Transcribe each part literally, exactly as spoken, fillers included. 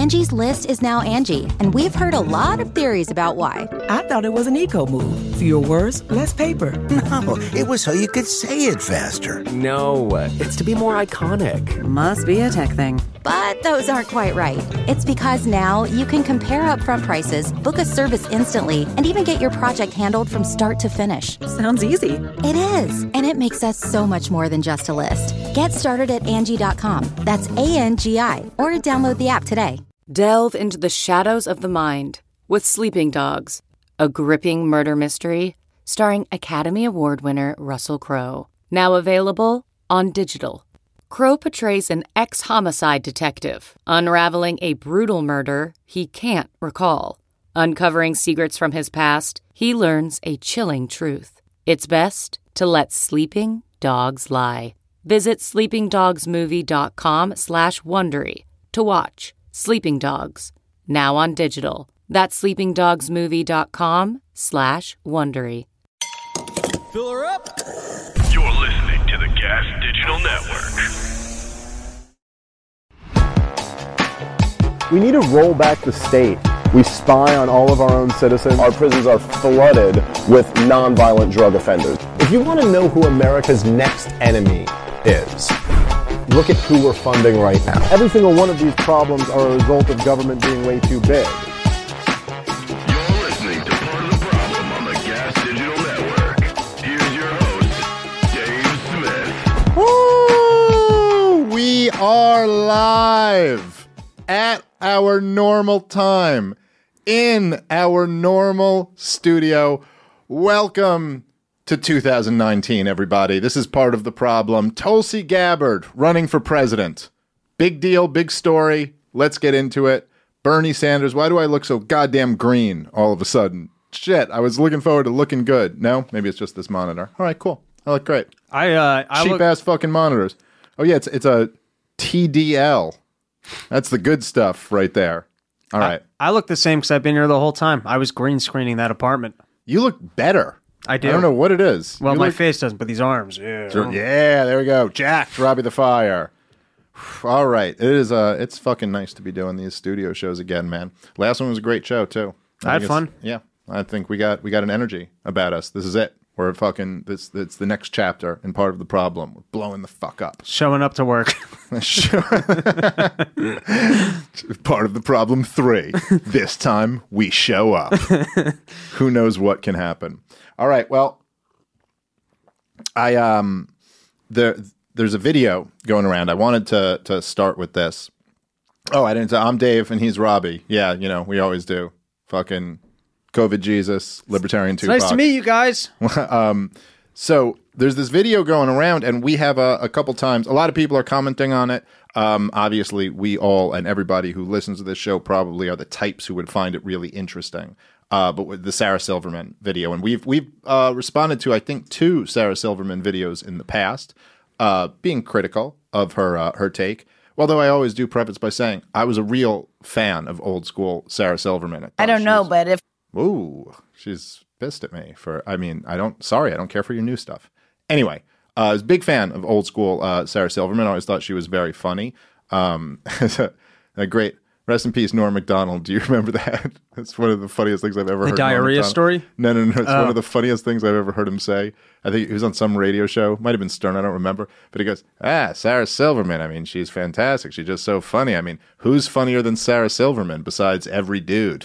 Angie's List is now Angie, and we've heard a lot of theories about why. I thought it was an eco move. Fewer words, less paper. No, it was so you could say it faster. No, it's to be more iconic. Must be a tech thing. But those aren't quite right. It's because now you can compare upfront prices, book a service instantly, and even get your project handled from start to finish. Sounds easy. It is, and it makes us so much more than just a list. Get started at Angie dot com. That's A N G I, or download the app today. Delve into the shadows of the mind with Sleeping Dogs, a gripping murder mystery starring Academy Award winner Russell Crowe. Now available on digital. Crowe portrays an ex-homicide detective unraveling a brutal murder he can't recall. Uncovering secrets from his past, he learns a chilling truth. It's best to let sleeping dogs lie. Visit sleepingdogsmovie.com slash Wondery to watch Sleeping Dogs, now on digital. That's sleepingdogsmovie.com slash Wondery. Fill her up. You're listening to the Gas Digital Network. We need to roll back the state. We spy on all of our own citizens. Our prisons are flooded with nonviolent drug offenders. If you want to know who America's next enemy is, look at who we're funding right now. Every single one of these problems are a result of government being way too big. You're listening to Part of the Problem on the Gas Digital Network. Here's your host, Dave Smith. Woo! We are live at our normal time in our normal studio. Welcome to two thousand nineteen, everybody. This is Part of the Problem. Tulsi Gabbard running for president. Big deal, big story. Let's get into it. Bernie Sanders. Why do I look so goddamn green all of a sudden? Shit, I was looking forward to looking good. No? Maybe it's just this monitor. All right, cool. I look great. I uh, I Cheap look- ass fucking monitors. Oh yeah, it's it's a T D L. That's the good stuff right there. All right. I, I look the same because I've been here the whole time. I was green screening that apartment. You look better. I do. I don't know what it is. Well, you my look... face doesn't, but these arms. Yeah. Yeah, there we go. Jack, Robbie the Fire. All right. It is uh it's fucking nice to be doing these studio shows again, man. Last one was a great show too. I, I had fun. Yeah. I think we got we got an energy about us. This is it. We're fucking this it's the next chapter and Part of the Problem. We're blowing the fuck up. Showing up to work. Part of the Problem three. This time we show up. Who knows what can happen. All right, well, I um there there's a video going around. I wanted to to start with this. Oh, I didn't say I'm Dave and he's Robbie. Yeah, you know, we always do. Fucking COVID Jesus, Libertarian Tupac. Nice to meet you guys. um, so there's this video going around, and we have a, a couple times. A lot of people are commenting on it. Um, obviously, we all and everybody who listens to this show probably are the types who would find it really interesting. Uh, but with the Sarah Silverman video, and we've we've uh, responded to I think two Sarah Silverman videos in the past, uh, being critical of her uh, her take. Although I always do preface by saying I was a real fan of old school Sarah Silverman. I, I don't know, was, but if ooh, she's pissed at me for. I mean, I don't. Sorry, I don't care for your new stuff. Anyway, uh, I was a big fan of old school uh, Sarah Silverman. I always thought she was very funny. Um, a great. Rest in peace, Norm Macdonald. Do you remember that? It's one of the funniest things I've ever the heard. The diarrhea story? No, no, no. It's oh. one of the funniest things I've ever heard him say. I think he was on some radio show. Might have been Stern. I don't remember. But he goes, ah, Sarah Silverman. I mean, she's fantastic. She's just so funny. I mean, who's funnier than Sarah Silverman besides every dude?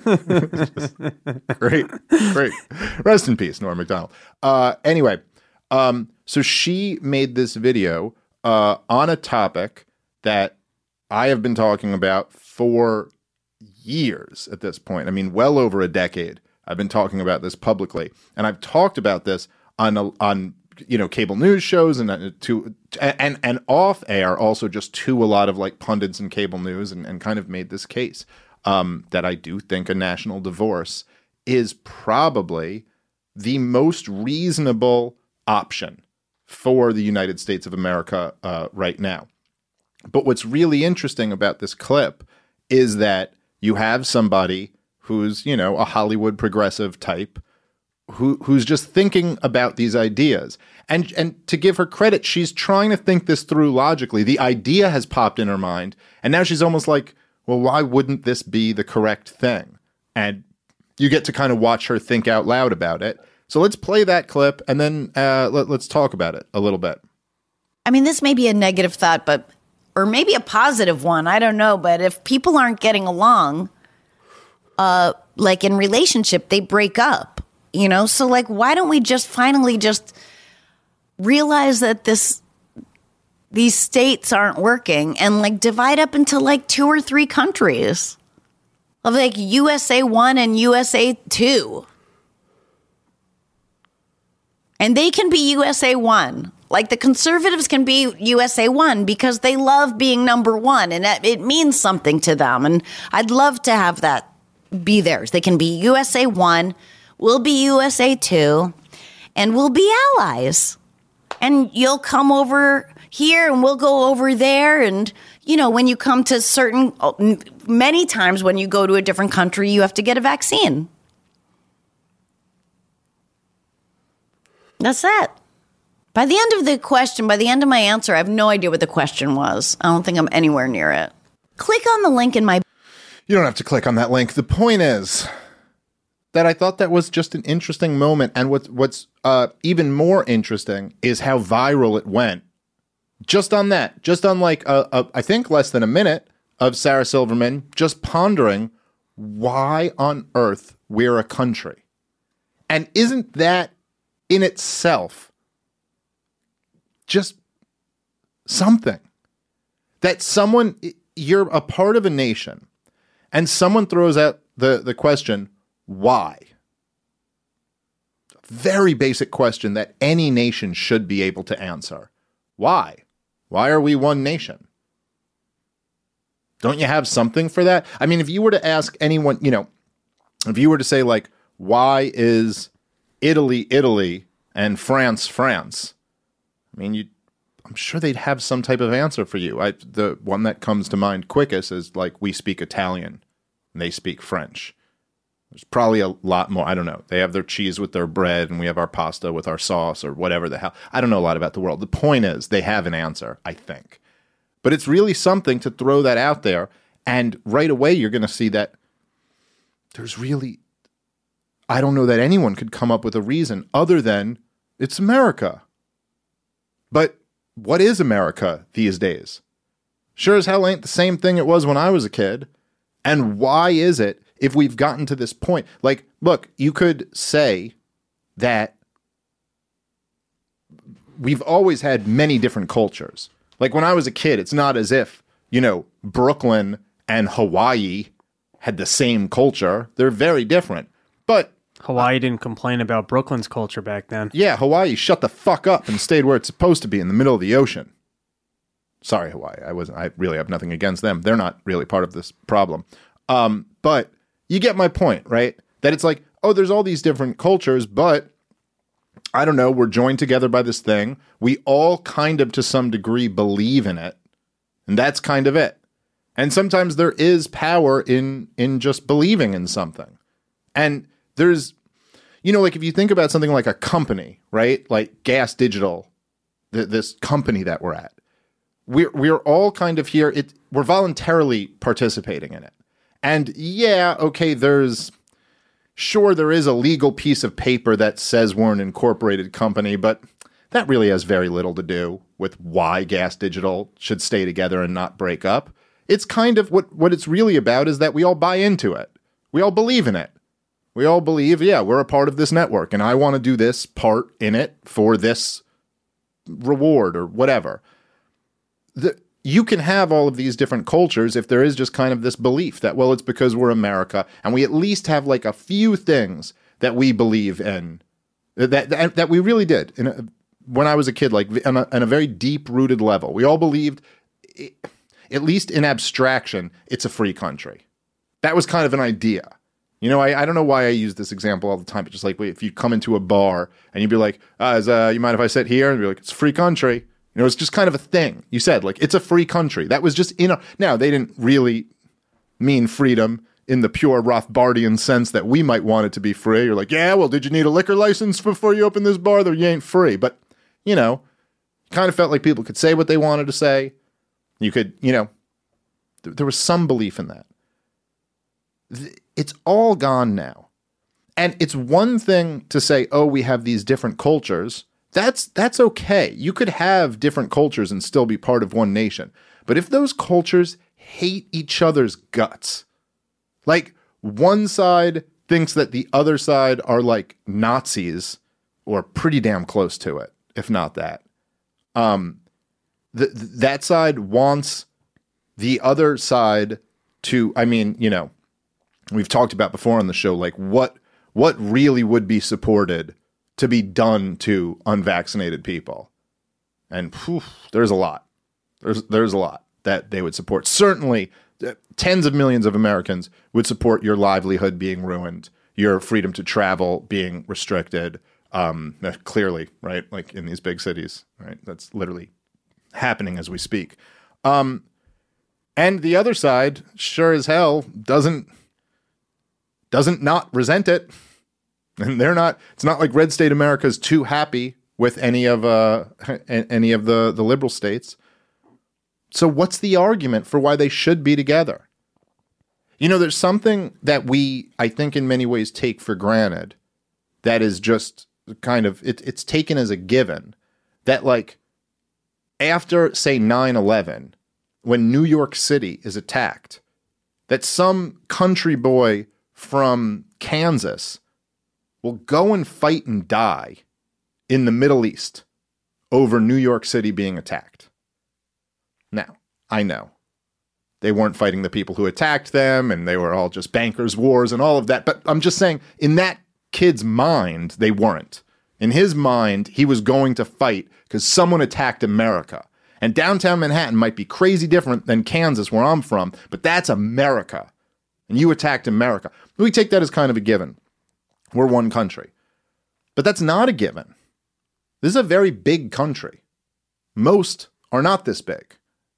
Great, great. Rest in peace, Norm Macdonald. Uh, anyway, um, so she made this video uh, on a topic that I have been talking about for years at this point. I mean, well over a decade. I've been talking about this publicly, and I've talked about this on a, on you know cable news shows and to and and off air also just to a lot of like pundits and cable news, and, and kind of made this case um, that I do think a national divorce is probably the most reasonable option for the United States of America uh, right now. But what's really interesting about this clip is that you have somebody who's, you know, a Hollywood progressive type who who's just thinking about these ideas. And and to give her credit, she's trying to think this through logically. The idea has popped in her mind, and now she's almost like, well, why wouldn't this be the correct thing? And you get to kind of watch her think out loud about it. So let's play that clip and then uh, let, let's talk about it a little bit. I mean, this may be a negative thought, but or maybe a positive one. I don't know. But if people aren't getting along, uh, like in relationship, they break up, you know? So like, why don't we just finally just realize that this these states aren't working and like divide up into like two or three countries of like U S A one and U S A two. And they can be U S A one. Like the conservatives can be U S A one because they love being number one and it, it means something to them. And I'd love to have that be theirs. They can be U S A one, we'll be U S A two, and we'll be allies. And you'll come over here and we'll go over there. And, you know, when you come to certain, many times when you go to a different country, you have to get a vaccine. That's it. By the end of the question, by the end of my answer, I have no idea what the question was. I don't think I'm anywhere near it. Click on the link in my... You don't have to click on that link. The point is that I thought that was just an interesting moment. And what, what's uh, even more interesting is how viral it went. Just on that. Just on like, a, a, I think, less than a minute of Sarah Silverman just pondering why on earth we're a country. And isn't that in itself just something? That someone, you're a part of a nation, and someone throws out the, the question, why? Very basic question that any nation should be able to answer. Why? Why are we one nation? Don't you have something for that? I mean, if you were to ask anyone, you know, if you were to say like, why is Italy, Italy, and France, France? I mean, you, I'm sure they'd have some type of answer for you. I, the one that comes to mind quickest is like, we speak Italian and they speak French. There's probably a lot more. I don't know. They have their cheese with their bread and we have our pasta with our sauce or whatever the hell. I don't know a lot about the world. The point is they have an answer, I think. But it's really something to throw that out there. And right away, you're going to see that there's really, I don't know that anyone could come up with a reason other than it's America. But what is America these days? Sure as hell ain't the same thing it was when I was a kid. And why is it, if we've gotten to this point, like, look, you could say that we've always had many different cultures. Like when I was a kid, it's not as if, you know, Brooklyn and Hawaii had the same culture. They're very different. But Hawaii didn't complain about Brooklyn's culture back then. Yeah, Hawaii shut the fuck up and stayed where it's supposed to be, in the middle of the ocean. Sorry, Hawaii. I wasn't. I really have nothing against them. They're not really part of this problem. Um, but you get my point, right? That it's like, oh, there's all these different cultures, but I don't know, we're joined together by this thing. We all kind of, to some degree, believe in it. And that's kind of it. And sometimes there is power in in just believing in something. And there's, you know, like if you think about something like a company, right? Like Gas Digital, th- this company that we're at. We're, we're all kind of here. It, we're voluntarily participating in it. And yeah, okay, there's, sure, there is a legal piece of paper that says we're an incorporated company, but that really has very little to do with why Gas Digital should stay together and not break up. It's kind of what, what it's really about is that we all buy into it. We all believe in it. We all believe, yeah, we're a part of this network and I want to do this part in it for this reward or whatever. The, you can have all of these different cultures if there is just kind of this belief that, well, it's because we're America and we at least have like a few things that we believe in, that that, that we really did in a, when I was a kid, like on a, on a very deep-rooted level. We all believed, at least in abstraction, it's a free country. That was kind of an idea. You know, I, I don't know why I use this example all the time, but just like, wait, if you come into a bar and you'd be like, uh, is, uh, you mind if I sit here? And be like, it's a free country. You know, it's just kind of a thing. You said, like, it's a free country. That was just in a... Now, they didn't really mean freedom in the pure Rothbardian sense that we might want it to be free. You're like, yeah, well, did you need a liquor license before you open this bar? Though you ain't free. But, you know, kind of felt like people could say what they wanted to say. You could, you know... There was some belief in that. It's all gone now. And it's one thing to say, oh, we have these different cultures. That's that's okay. You could have different cultures and still be part of one nation. But if those cultures hate each other's guts, like one side thinks that the other side are like Nazis or pretty damn close to it, if not that. Um, th- that side wants the other side to, I mean, you know, we've talked about before on the show, like what what really would be supported to be done to unvaccinated people. And whew, there's a lot. There's there's a lot that they would support. Certainly, uh, tens of millions of Americans would support your livelihood being ruined, your freedom to travel being restricted. Um, uh, clearly, right? Like in these big cities, right? That's literally happening as we speak. Um, and the other side, sure as hell, doesn't doesn't not resent it. And they're not, it's not like red state America is too happy with any of uh any of the, the liberal states. So what's the argument for why they should be together? You know, there's something that we, I think in many ways take for granted that is just kind of, it, it's taken as a given that like after, say, nine eleven, when New York City is attacked, that some country boy from Kansas will go and fight and die in the Middle East over New York City being attacked. Now, I know they weren't fighting the people who attacked them and they were all just bankers' wars and all of that. But I'm just saying, in that kid's mind, they weren't. In his mind, he was going to fight because someone attacked America. And downtown Manhattan might be crazy different than Kansas, where I'm from, but that's America. And you attacked America. We take that as kind of a given. We're one country. But that's not a given. This is a very big country. Most are not this big.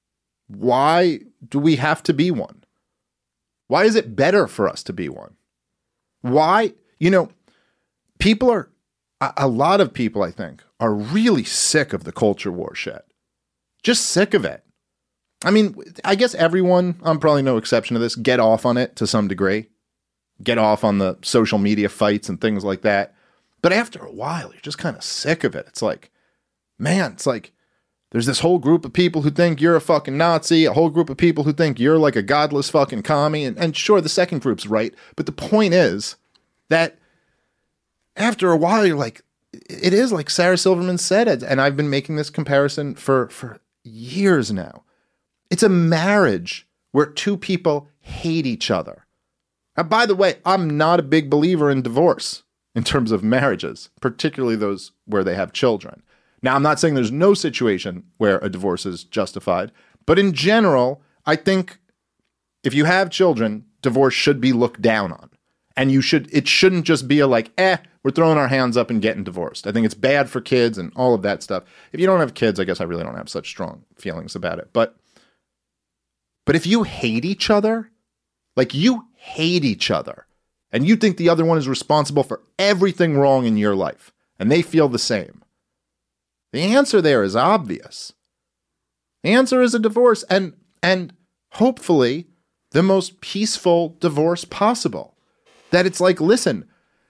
Why do we have to be one? Why is it better for us to be one? Why? You know, people are, a, a lot of people, I think, are really sick of the culture war shit. Just sick of it. I mean, I guess everyone, I'm probably no exception to this, get off on it to some degree. Get off on the social media fights and things like that. But after a while, you're just kind of sick of it. It's like, man, it's like there's this whole group of people who think you're a fucking Nazi, a whole group of people who think you're like a godless fucking commie. And, and sure, the second group's right. But the point is that after a while, you're like, it is like Sarah Silverman said it. And I've been making this comparison for, for years now. It's a marriage where two people hate each other. And by the way, I'm not a big believer in divorce in terms of marriages, particularly those where they have children. Now, I'm not saying there's no situation where a divorce is justified, but in general, I think if you have children, divorce should be looked down on. And you should, it shouldn't just be a like, eh, we're throwing our hands up and getting divorced. I think it's bad for kids and all of that stuff. If you don't have kids, I guess I really don't have such strong feelings about it. But, but if you hate each other, like you hate each other, and you think the other one is responsible for everything wrong in your life, and they feel the same, the answer there is obvious. The answer is a divorce, and and hopefully the most peaceful divorce possible. That it's like, listen,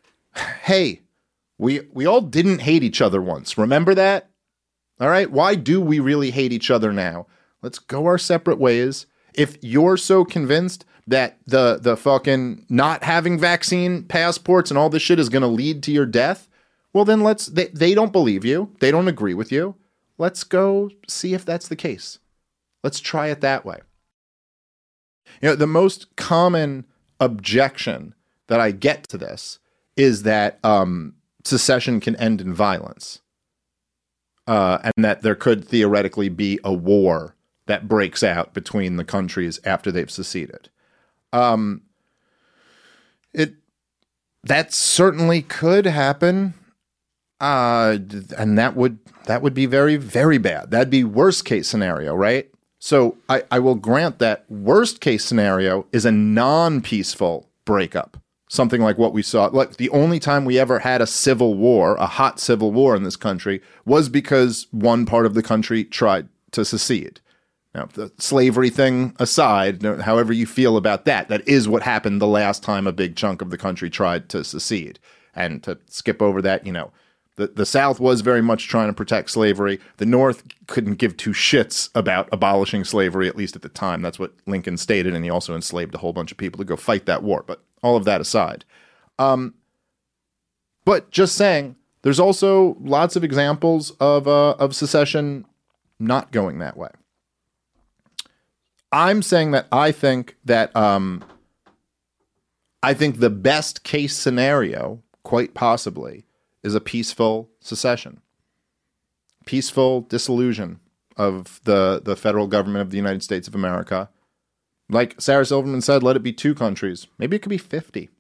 hey, we we all didn't hate each other once. Remember that? All right? Why do we really hate each other now? Let's go our separate ways. If you're so convinced that the the fucking not having vaccine passports and all this shit is going to lead to your death, well, then let's, they, they don't believe you. They don't agree with you. Let's go see if that's the case. Let's try it that way. You know, the most common objection that I get to this is that um, secession can end in violence. Uh, and that there could theoretically be a war that breaks out between the countries after they've seceded. Um, it that certainly could happen, uh, and that would that would be very, very bad. That'd be worst case scenario, right? So I, I will grant that worst case scenario is a non-peaceful breakup, something like what we saw. Like the only time we ever had a civil war, a hot civil war in this country, was because one part of the country tried to secede. Now, the slavery thing aside, however you feel about that, that is what happened the last time a big chunk of the country tried to secede. And to skip over that, you know, the, the South was very much trying to protect slavery. The North couldn't give two shits about abolishing slavery, at least at the time. That's what Lincoln stated, and he also enslaved a whole bunch of people to go fight that war. But all of that aside. Um, but just saying, there's also lots of examples of uh, of secession not going that way. I'm saying that I think that um, I think the best case scenario, quite possibly, is a peaceful secession, peaceful dissolution of the the federal government of the United States of America. Like Sarah Silverman said, let it be two countries. Maybe it could be fifty.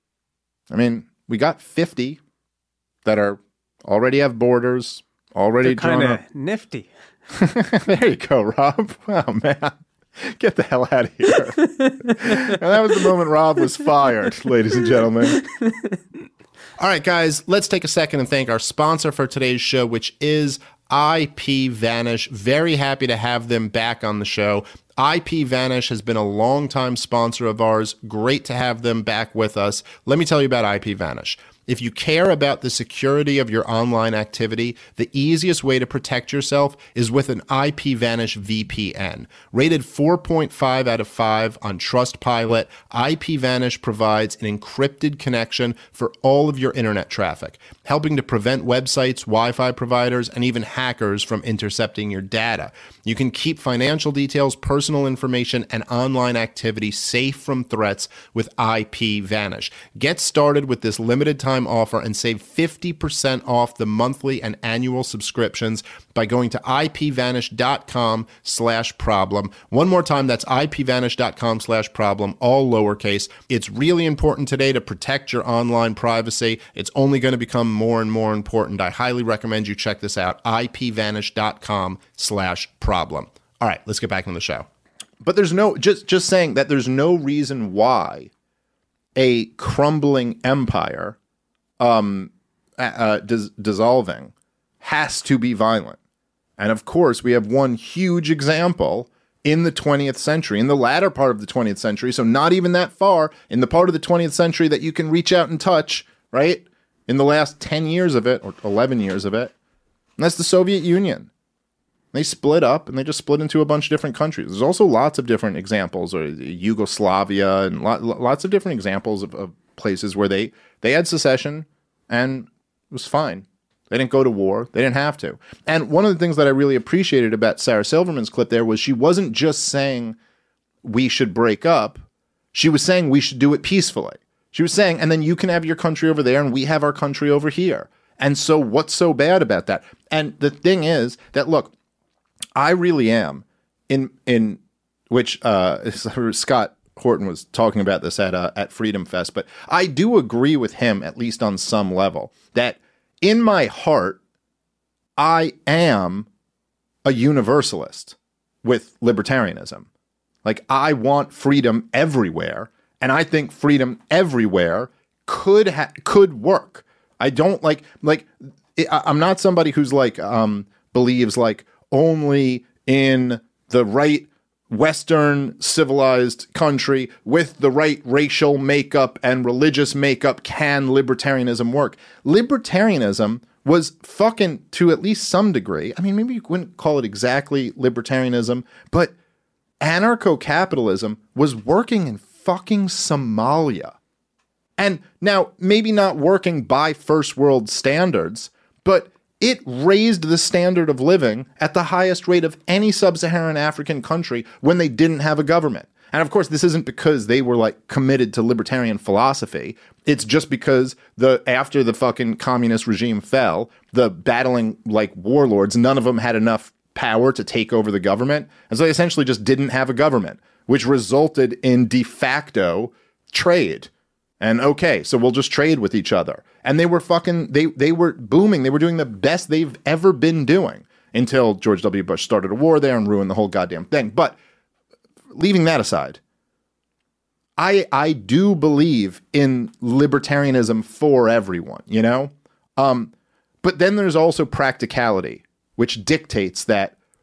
I mean, we got fifty that are already have borders, already kind of up. Nifty. There you go, Rob. Oh, man. Get the hell out of here. And that was the moment Rob was fired, ladies and gentlemen. All right, guys, let's take a second and thank our sponsor for today's show, which is IPVanish. Very happy to have them back on the show. IPVanish has been a longtime sponsor of ours. Great to have them back with us. Let me tell you about IPVanish. If you care about the security of your online activity, the easiest way to protect yourself is with an IPVanish V P N. Rated four point five out of five on Trustpilot, IPVanish provides an encrypted connection for all of your internet traffic, helping to prevent websites, Wi-Fi providers, and even hackers from intercepting your data. You can keep financial details, personal information, and online activity safe from threats with IPVanish. Get started with this limited time offer and save fifty percent off the monthly and annual subscriptions by going to ipvanish.com slash problem. One more time, that's ipvanish.com slash problem, all lowercase. It's really important today to protect your online privacy. It's only going to become more and more important. I highly recommend you check this out, ipvanish.com slash problem. All right, let's get back into the show. But there's no, just, just saying that there's no reason why a crumbling empire um, uh, dis- dissolving has to be violent. And of course, we have one huge example in the twentieth century, in the latter part of the twentieth century, so not even that far, in the part of the twentieth century that you can reach out and touch, right? In the last ten years of it, or eleven years of it, and that's the Soviet Union. They split up, and they just split into a bunch of different countries. There's also lots of different examples, or Yugoslavia, and lot, lots of different examples of, of places where they, they had secession, and it was fine. They didn't go to war. They didn't have to. And one of the things that I really appreciated about Sarah Silverman's clip there was she wasn't just saying we should break up. She was saying we should do it peacefully. She was saying, and then you can have your country over there, and we have our country over here. And so what's so bad about that? And the thing is that, look, I really am in in which uh, Scott Horton was talking about this at uh, at Freedom Fest, but I do agree with him, at least on some level, that in my heart, I am a universalist with libertarianism. Like, I want freedom everywhere, and I think freedom everywhere could ha- could work. I don't like like I'm not somebody who's like um, believes like only in the right Western civilized country with the right racial makeup and religious makeup can libertarianism work. Libertarianism was fucking, to at least some degree, I mean, maybe you wouldn't call it exactly libertarianism, but anarcho-capitalism was working in fucking Somalia. And now, maybe not working by first world standards, but it raised the standard of living at the highest rate of any sub-Saharan African country when they didn't have a government. And of course, this isn't because they were like committed to libertarian philosophy. It's just because the after the fucking communist regime fell, the battling like warlords, none of them had enough power to take over the government. And so they essentially just didn't have a government, which resulted in de facto trade. And okay, so we'll just trade with each other. And they were fucking, they they were booming. They were doing the best they've ever been doing until George W. Bush started a war there and ruined the whole goddamn thing. But leaving that aside, I I do believe in libertarianism for everyone, you know? Um, but then there's also practicality, which dictates that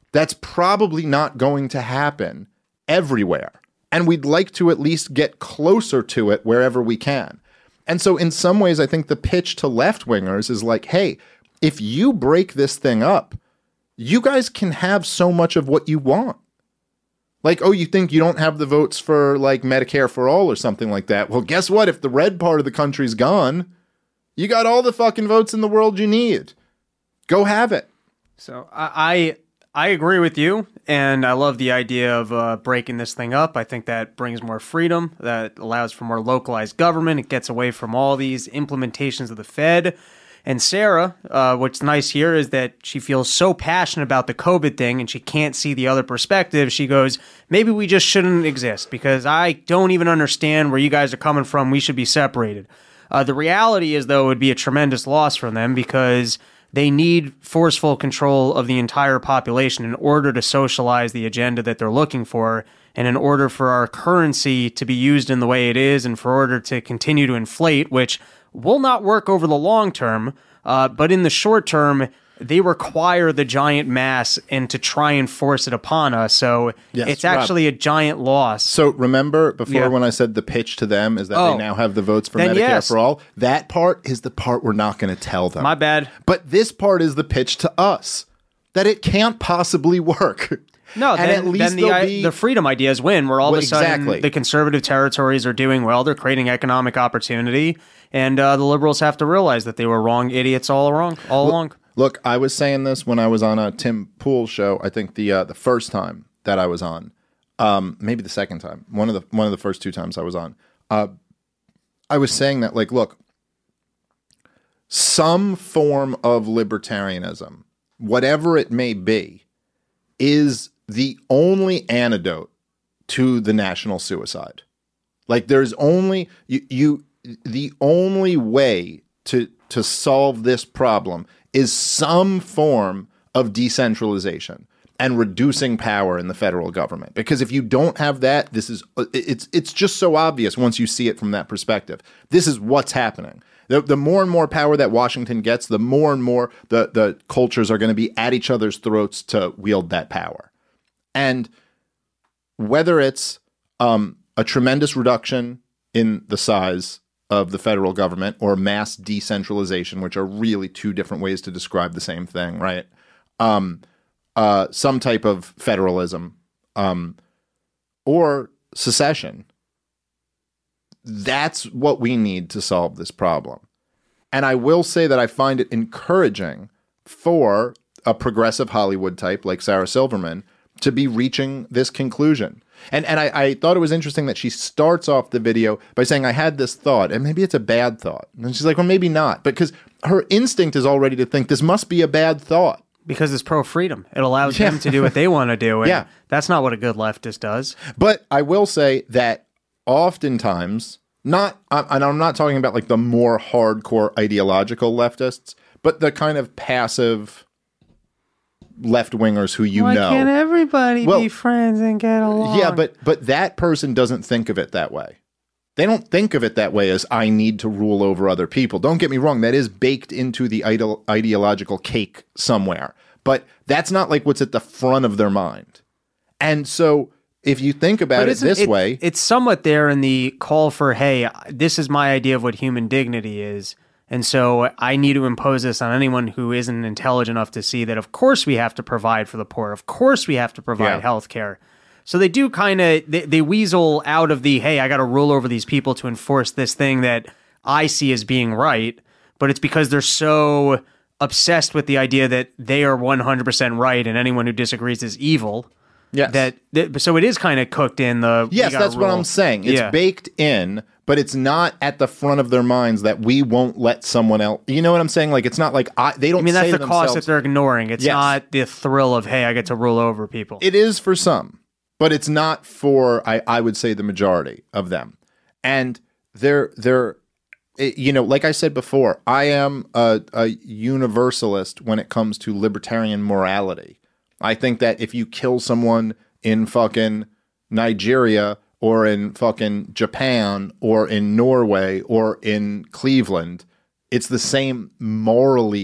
That's probably not going to happen everywhere. And we'd like to at least get closer to it wherever we can. And so in some ways, I think the pitch to left-wingers is like, hey, if you break this thing up, you guys can have so much of what you want. Like, oh, you think you don't have the votes for, like, Medicare for all or something like that? Well, guess what? If the red part of the country's gone, you got all the fucking votes in the world you need. Go have it. So I I, I agree with you, and I love the idea of uh, breaking this thing up. I think that brings more freedom, that allows for more localized government. It gets away from all these implementations of the Fed. And Sarah, uh, what's nice here is that she feels so passionate about the COVID thing and she can't see the other perspective. She goes, maybe we just shouldn't exist because I don't even understand where you guys are coming from. We should be separated. Uh, the reality is, though, it would be a tremendous loss for them because they need forceful control of the entire population in order to socialize the agenda that they're looking for and in order for our currency to be used in the way it is and for order to continue to inflate, which will not work over the long term, uh, but in the short term, they require the giant mass and to try and force it upon us. So yes, it's actually Rob. a giant loss. So remember before yeah. when I said the pitch to them is that oh, they now have the votes for Medicare yes. for all? That part is the part we're not going to tell them. My bad. But this part is the pitch to us that it can't possibly work. No, and then, at least then the, be... the freedom ideas win, where all well, of a sudden exactly. the conservative territories are doing well. They're creating economic opportunity, and uh, the liberals have to realize that they were wrong idiots all along. All look, along. Look, I was saying this when I was on a Tim Pool show. I think the uh, the first time that I was on, um, maybe the second time, one of the one of the first two times I was on, uh, I was saying that, like, look, some form of libertarianism, whatever it may be, is the only antidote to the national suicide. Like, there's only you, you the only way to to solve this problem is some form of decentralization and reducing power in the federal government. Because if you don't have that, this is it's it's just so obvious once you see it from that perspective. This is what's happening. The, the more and more power that Washington gets, the more and more the, the cultures are going to be at each other's throats to wield that power. And whether it's um, a tremendous reduction in the size of the federal government or mass decentralization, which are really two different ways to describe the same thing, right? Um, uh, some type of federalism um, or secession. That's what we need to solve this problem. And I will say that I find it encouraging for a progressive Hollywood type like Sarah Silverman to be reaching this conclusion. And and I, I thought it was interesting that she starts off the video by saying, I had this thought, and maybe it's a bad thought. And she's like, well, maybe not. Because her instinct is already to think this must be a bad thought. Because it's pro-freedom. It allows yeah. them to do what they want to do. And yeah. that's not what a good leftist does. But I will say that oftentimes, not, and I'm not talking about like the more hardcore ideological leftists, but the kind of passive left-wingers who you Why know. Why can't everybody well, be friends and get along? Yeah, but but that person doesn't think of it that way. They don't think of it that way as I need to rule over other people. Don't get me wrong, that is baked into the ide- ideological cake somewhere. But that's not like what's at the front of their mind. And so if you think about it this it, way... It's somewhat there in the call for, hey, this is my idea of what human dignity is. And so I need to impose this on anyone who isn't intelligent enough to see that, of course, we have to provide for the poor. Of course, we have to provide yeah. health care. So they do kind of, they, they weasel out of the, hey, I got to rule over these people to enforce this thing that I see as being right. But it's because they're so obsessed with the idea that they are one hundred percent right and anyone who disagrees is evil. Yes. That, that so it is kind of cooked in the... Yes, that's rule. what I'm saying. It's yeah. baked in, but it's not at the front of their minds that we won't let someone else... You know what I'm saying? Like, it's not like I, they don't I mean, say that's the cost that they're ignoring. It's yes. not the thrill of, hey, I get to rule over people. It is for some, but it's not for, I, I would say, the majority of them. And they're, they're, you know, like I said before, I am a, a universalist when it comes to libertarian morality. I think that if you kill someone in fucking Nigeria or in fucking Japan or in Norway or in Cleveland, it's the same morally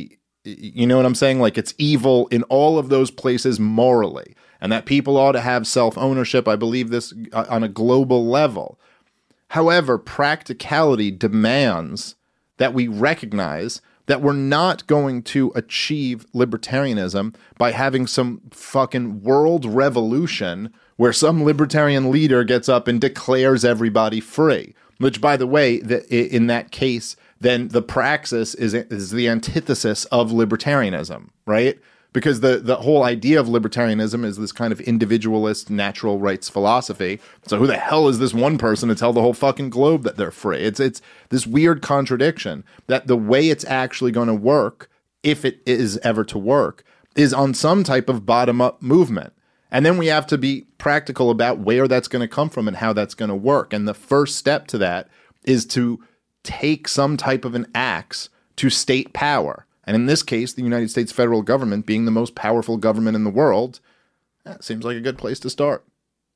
you know what I'm saying? Like, it's evil in all of those places morally, and that people ought to have self-ownership. I believe this on a global level. However, practicality demands that we recognize that we're not going to achieve libertarianism by having some fucking world revolution where some libertarian leader gets up and declares everybody free. Which, by the way, the, in that case, then the praxis is is the antithesis of libertarianism, right? Because the, the whole idea of libertarianism is this kind of individualist natural rights philosophy. So who the hell is this one person to tell the whole fucking globe that they're free? It's it's this weird contradiction that the way it's actually going to work, if it is ever to work, is on some type of bottom-up movement. And then we have to be practical about where that's going to come from and how that's going to work. And the first step to that is to take some type of an axe to state power. And in this case, the United States federal government, being the most powerful government in the world, that seems like a good place to start.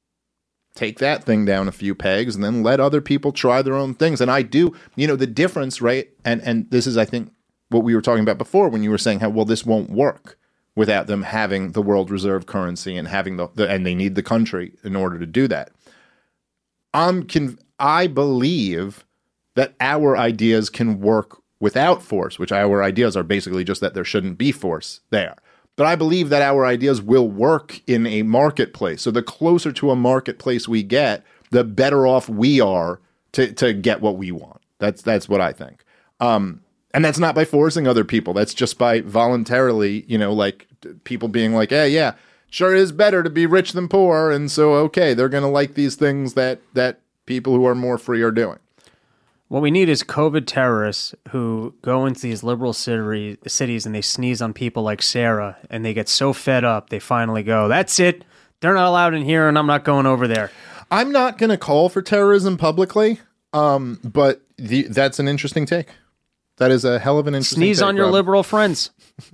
Take that thing down a few pegs and then let other people try their own things. And I do, you know, the difference, right? And and this is, I think, what we were talking about before when you were saying how, well, this won't work without them having the world reserve currency and having the, the and they need the country in order to do that. I'm conv- I believe that our ideas can work without force, which our ideas are basically just that there shouldn't be force there. But I believe that our ideas will work in a marketplace. So the closer to a marketplace we get, the better off we are to, to get what we want. That's that's what I think. Um, and that's not by forcing other people. That's just by voluntarily, you know, like people being like, hey, yeah, sure is better to be rich than poor. And so, okay, they're going to like these things that that people who are more free are doing. What we need is COVID terrorists who go into these liberal city, cities and they sneeze on people like Sarah, and they get so fed up, they finally go, that's it. They're not allowed in here, and I'm not going over there. I'm not going to call for terrorism publicly, um, but the, that's an interesting take. That is a hell of an interesting Sneeze take, on your Rob. liberal friends.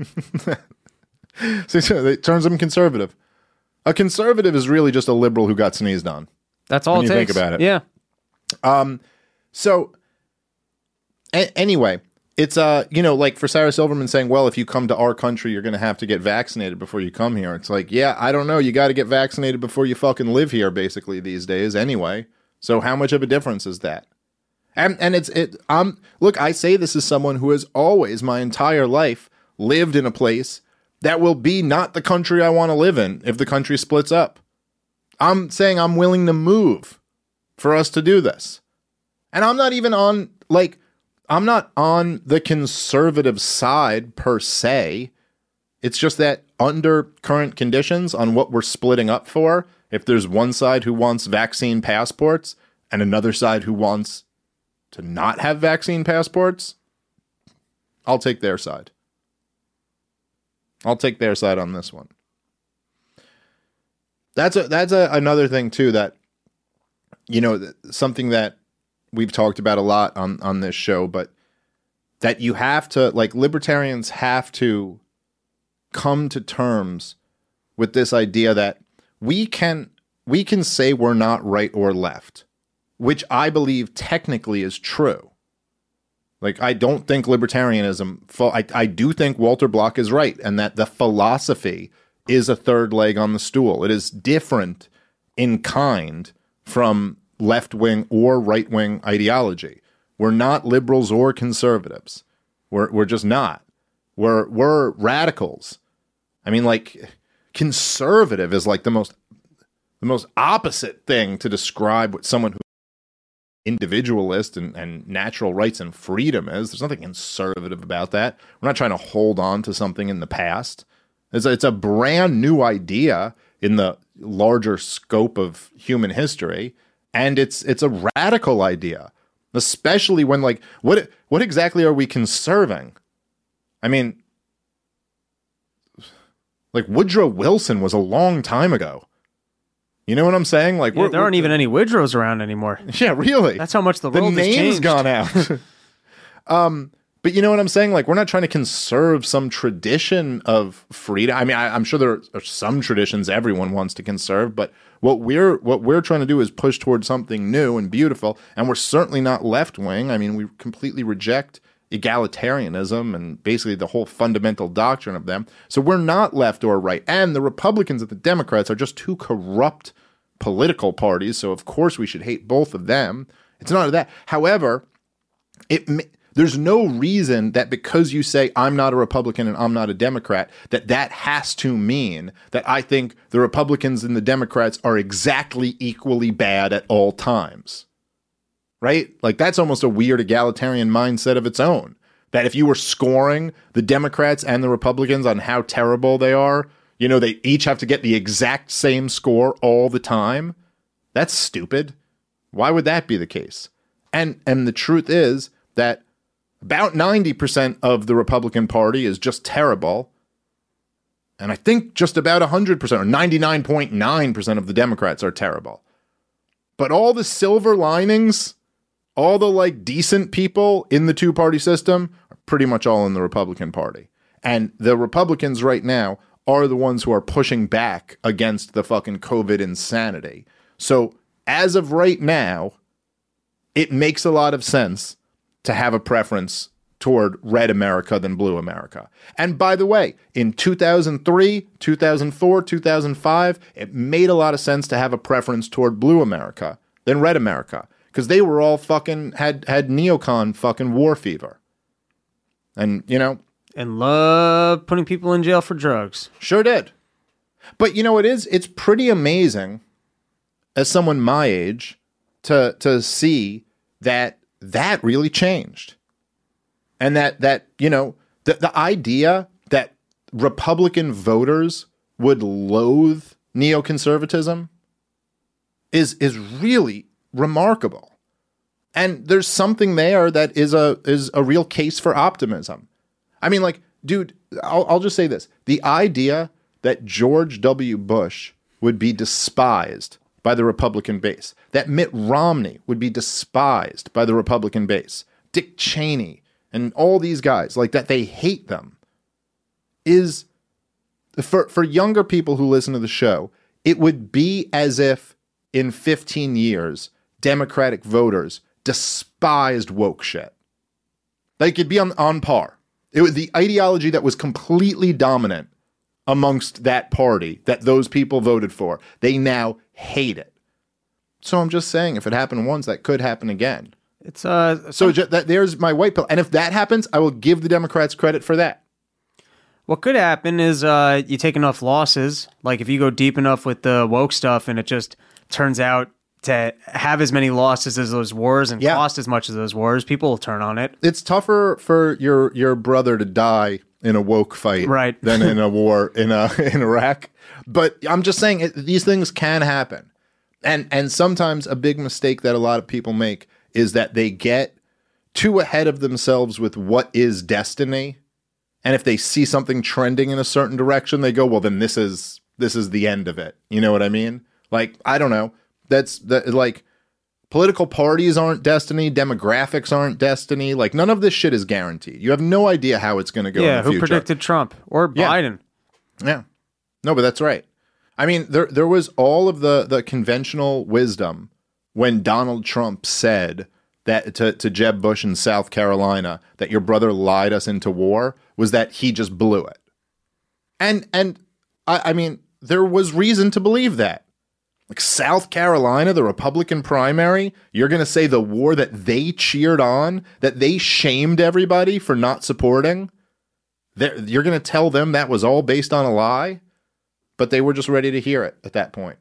See, so it turns them conservative. A conservative is really just a liberal who got sneezed on. That's all when it you takes. think about it. Yeah. Um. So, a- anyway, it's, uh, you know, like for Sarah Silverman saying, well, if you come to our country, you're going to have to get vaccinated before you come here. It's like, yeah, I don't know. You got to get vaccinated before you fucking live here, basically, these days anyway. So how much of a difference is that? And and it's, it, um, look, I say this as someone who has always, my entire life, lived in a place that will be not the country I want to live in if the country splits up. I'm saying I'm willing to move for us to do this. And I'm not even on, like, I'm not on the conservative side per se. It's just that under current conditions on what we're splitting up for, if there's one side who wants vaccine passports and another side who wants to not have vaccine passports, I'll take their side. I'll take their side on this one. That's a, that's a, another thing too that, you know, something that we've talked about a lot on, on this show, but that you have to, like, libertarians have to come to terms with this idea that we can, we can say we're not right or left, which I believe technically is true. Like, I don't think libertarianism, I, I do think Walter Block is right, and that the philosophy is a third leg on the stool. It is different in kind from left-wing or right-wing ideology. We're not liberals or conservatives. We're we're just not. We're we're radicals. I mean, like, conservative is like the most the most opposite thing to describe what someone who individualist and, and natural rights and freedom is. There's nothing conservative about that. We're not trying to hold on to something in the past. It's a, it's a brand new idea in the larger scope of human history. And it's it's a radical idea, especially when, like, what what exactly are we conserving? I mean, like, Woodrow Wilson was a long time ago. You know what I'm saying? Like, yeah, we're, there aren't we're, even any Woodrows around anymore. Yeah, really. That's how much the the world has name's changed. gone out. um, but you know what I'm saying? Like, we're not trying to conserve some tradition of freedom. I mean, I, I'm sure there are some traditions everyone wants to conserve, but what we're what we're trying to do is push towards something new and beautiful. And we're certainly not left wing. I mean, we completely reject egalitarianism and basically the whole fundamental doctrine of them. So we're not left or right. And the Republicans and the Democrats are just two corrupt political parties. So of course we should hate both of them. It's not that. However, it there's no reason that because you say I'm not a Republican and I'm not a Democrat, that that has to mean that I think the Republicans and the Democrats are exactly equally bad at all times. Right? Like that's almost a weird egalitarian mindset of its own. That if you were scoring the Democrats and the Republicans on how terrible they are, you know, they each have to get the exact same score all the time. That's stupid. Why would that be the case? And and the truth is that about ninety percent of the Republican Party is just terrible. And I think just about one hundred percent or ninety-nine point nine percent of the Democrats are terrible. But all the silver linings, all the like decent people in the two-party system are pretty much all in the Republican Party. And the Republicans right now are the ones who are pushing back against the fucking COVID insanity. So as of right now, it makes a lot of sense to have a preference toward red America than blue America. And by the way, in two thousand three, two thousand four, two thousand five, it made a lot of sense to have a preference toward blue America than red America. Because they were all fucking, had, had neocon fucking war fever. And, you know. And love putting people in jail for drugs. Sure did. But, you know, it is, it's pretty amazing, as someone my age, to to see that that really changed. And that, that you know, the, the idea that Republican voters would loathe neoconservatism is is really remarkable. And there's something there that is a is a real case for optimism. I mean, like, dude, I'll, I'll just say this. The idea that George W. Bush would be despised by the Republican base, that Mitt Romney would be despised by the Republican base, Dick Cheney, and all these guys, like that they hate them, is, for, for younger people who listen to the show, it would be as if in fifteen years, Democratic voters despised woke shit. Like it'd be on, on par. It was the ideology that was completely dominant amongst that party that those people voted for. They now hate it. So I'm just saying, if it happened once, that could happen again. It's uh. So just, that, there's my white pill. And if that happens, I will give the Democrats credit for that. What could happen is uh, you take enough losses. Like if you go deep enough with the woke stuff and it just turns out to have as many losses as those wars and yeah. cost as much as those wars, people will turn on it. It's tougher for your your brother to die in a woke fight right. than in a war in a, in Iraq. But I'm just saying it, these things can happen. And and sometimes a big mistake that a lot of people make is that they get too ahead of themselves with what is destiny. And if they see something trending in a certain direction, they go, well, then this is this is the end of it. You know what I mean? Like, I don't know. That's that, like, political parties aren't destiny. Demographics aren't destiny. Like, none of this shit is guaranteed. You have no idea how it's going to go yeah, in the future. Who predicted Trump or yeah. Biden? Yeah. No, but that's right. I mean, there there was all of the, the conventional wisdom when Donald Trump said that to, to Jeb Bush in South Carolina that your brother lied us into war, was that he just blew it. And, and I, I mean, there was reason to believe that. Like South Carolina, the Republican primary, you're going to say the war that they cheered on, that they shamed everybody for not supporting, you're going to tell them that was all based on a lie? But they were just ready to hear it at that point.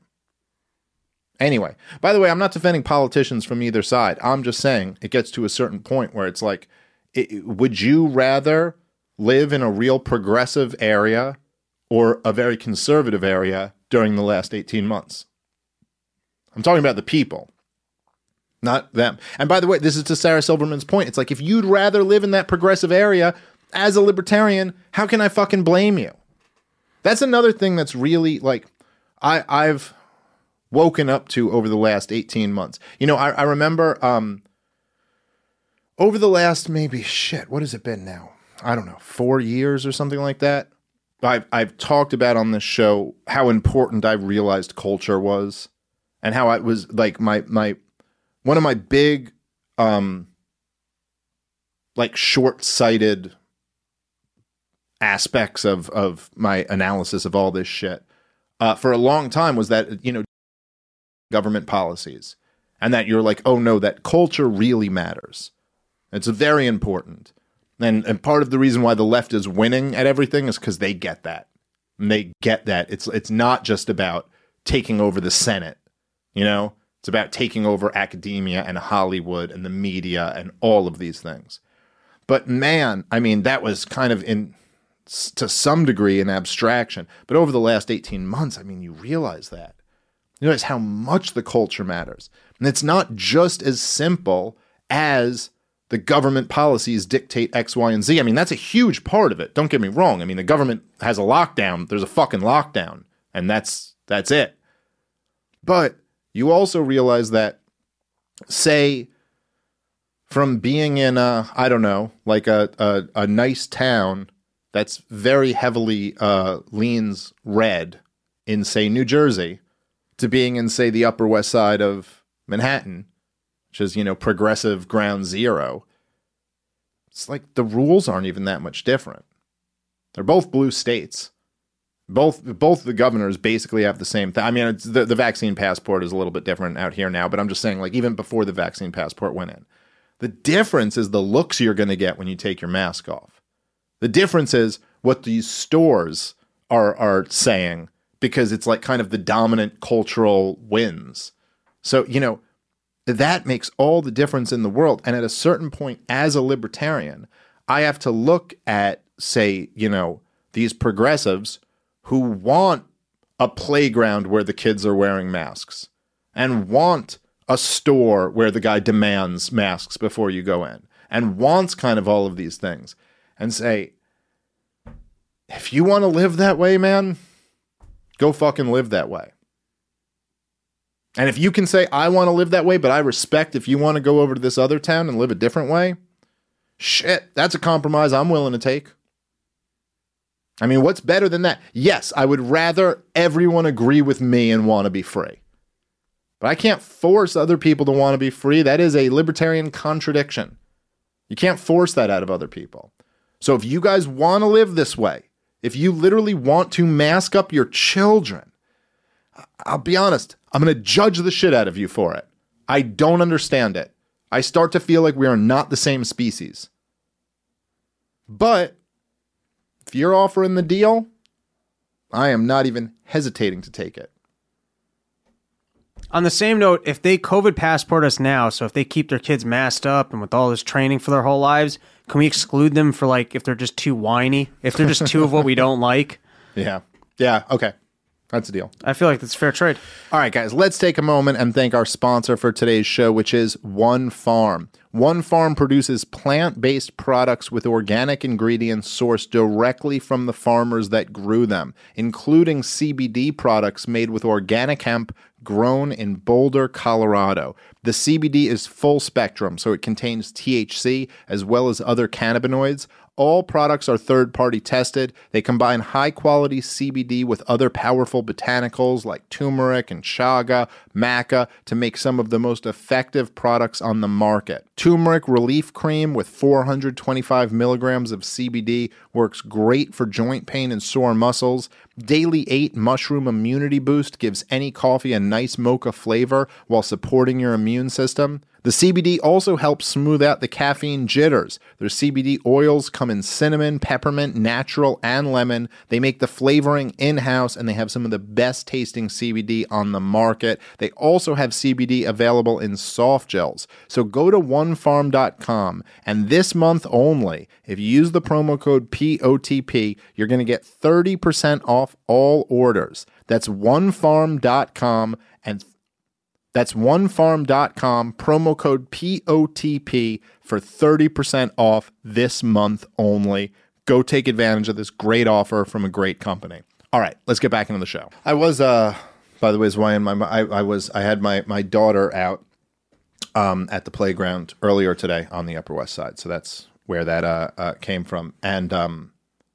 Anyway, by the way, I'm not defending politicians from either side. I'm just saying it gets to a certain point where it's like, it, would you rather live in a real progressive area or a very conservative area during the last eighteen months? I'm talking about the people, not them. And by the way, this is to Sarah Silverman's point. It's like, if you'd rather live in that progressive area as a libertarian, how can I fucking blame you? That's another thing that's really, like, I, I've woken up to over the last eighteen months. You know, I, I remember um, over the last maybe, shit, what has it been now? I don't know, four years or something like that. I've, I've talked about on this show how important I realized culture was. And how I was like my my one of my big um like short-sighted aspects of of my analysis of all this shit uh, for a long time was that, you know, government policies, and that you're like, oh no, that culture really matters. It's very important. And and part of the reason why the left is winning at everything is because they get that. And they get that. It's it's not just about taking over the Senate, you know? It's about taking over academia and Hollywood and the media and all of these things. But man, I mean, that was kind of in, to some degree, an abstraction. But over the last eighteen months, I mean, you realize that. You realize how much the culture matters. And it's not just as simple as the government policies dictate X, Y, and Z. I mean, that's a huge part of it. Don't get me wrong. I mean, the government has a lockdown. There's a fucking lockdown. And that's that's it. But you also realize that, say, from being in a, I don't know, like a, a, a nice town that's very heavily uh, leans red in, say, New Jersey, to being in, say, the Upper West Side of Manhattan, which is, you know, progressive ground zero, it's like the rules aren't even that much different. They're both blue states. Both both the governors basically have the same thing. I mean, it's the, the vaccine passport is a little bit different out here now, but I'm just saying, like, even before the vaccine passport went in, the difference is the looks you're going to get when you take your mask off. The difference is what these stores are are saying, because it's like kind of the dominant cultural wins. So, you know, that makes all the difference in the world. And at a certain point, as a libertarian, I have to look at, say, you know, these progressives who want a playground where the kids are wearing masks and want a store where the guy demands masks before you go in and wants kind of all of these things, and say, if you want to live that way, man, go fucking live that way. And if you can say, I want to live that way, but I respect if you want to go over to this other town and live a different way, shit, that's a compromise I'm willing to take. I mean, what's better than that? Yes, I would rather everyone agree with me and want to be free. But I can't force other people to want to be free. That is a libertarian contradiction. You can't force that out of other people. So if you guys want to live this way, if you literally want to mask up your children, I'll be honest, I'm going to judge the shit out of you for it. I don't understand it. I start to feel like we are not the same species. But if you're offering the deal, I am not even hesitating to take it. On the same note, if they COVID passport us now, so if they keep their kids masked up and with all this training for their whole lives, can we exclude them for, like, if they're just too whiny? If they're just two of what we don't like? Yeah. Yeah, okay. That's the deal. I feel like that's fair trade. All right, guys, let's take a moment and thank our sponsor for today's show, which is One Farm. One Farm produces plant-based products with organic ingredients sourced directly from the farmers that grew them, including C B D products made with organic hemp grown in Boulder, Colorado. The C B D is full spectrum, so it contains T H C as well as other cannabinoids. All products are third-party tested. They combine high-quality C B D with other powerful botanicals like turmeric and chaga, maca to make some of the most effective products on the market. Turmeric Relief Cream with four hundred twenty-five milligrams of C B D works great for joint pain and sore muscles. Daily eight Mushroom Immunity Boost gives any coffee a nice mocha flavor while supporting your immune system. The C B D also helps smooth out the caffeine jitters. Their C B D oils come in cinnamon, peppermint, natural, and lemon. They make the flavoring in-house, and they have some of the best tasting C B D on the market. They also have C B D available in soft gels. So go to one farm dot com, and this month only, if you use the promo code P O T P, you're going to get thirty percent off all orders. That's one farm dot com, and that's one farm dot com, promo code P O T P for thirty percent off this month only. Go take advantage of this great offer from a great company. All right, let's get back into the show. I was, uh, by the way, is why in my I, I was I had my my daughter out um, at the playground earlier today on the Upper West Side, so that's where that uh, uh, came from, and um,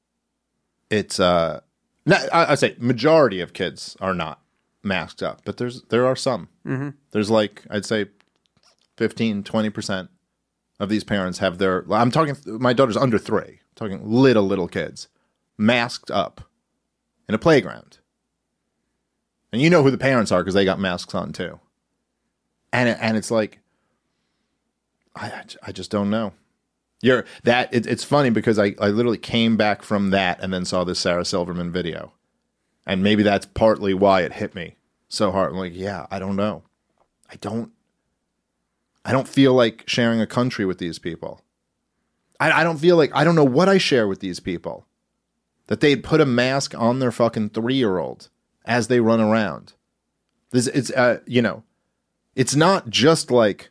it's uh, not, I, I say majority of kids are not masked up, but there's there are some. Mm-hmm. There's like, I'd say fifteen, twenty percent of these parents have their, I'm talking, my daughter's under three, I'm talking little, little kids, masked up in a playground. And you know who the parents are because they got masks on too. And, and it's like, I, I just don't know. You're that it, it's funny because I, I literally came back from that and then saw this Sarah Silverman video. And maybe that's partly why it hit me so hard. I'm like, yeah, I don't know. I don't I don't feel like sharing a country with these people. I, I don't feel like I don't know what I share with these people. That they'd put a mask on their fucking three-year-old as they run around. This it's uh you know, it's not just like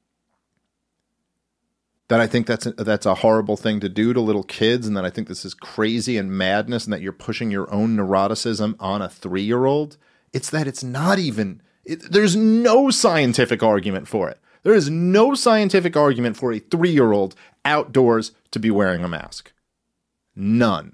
that I think that's a, that's a horrible thing to do to little kids, and that I think this is crazy and madness, and that you're pushing your own neuroticism on a three-year-old. It's that it's not even, it, there's no scientific argument for it. There is no scientific argument for a three-year-old outdoors to be wearing a mask. None.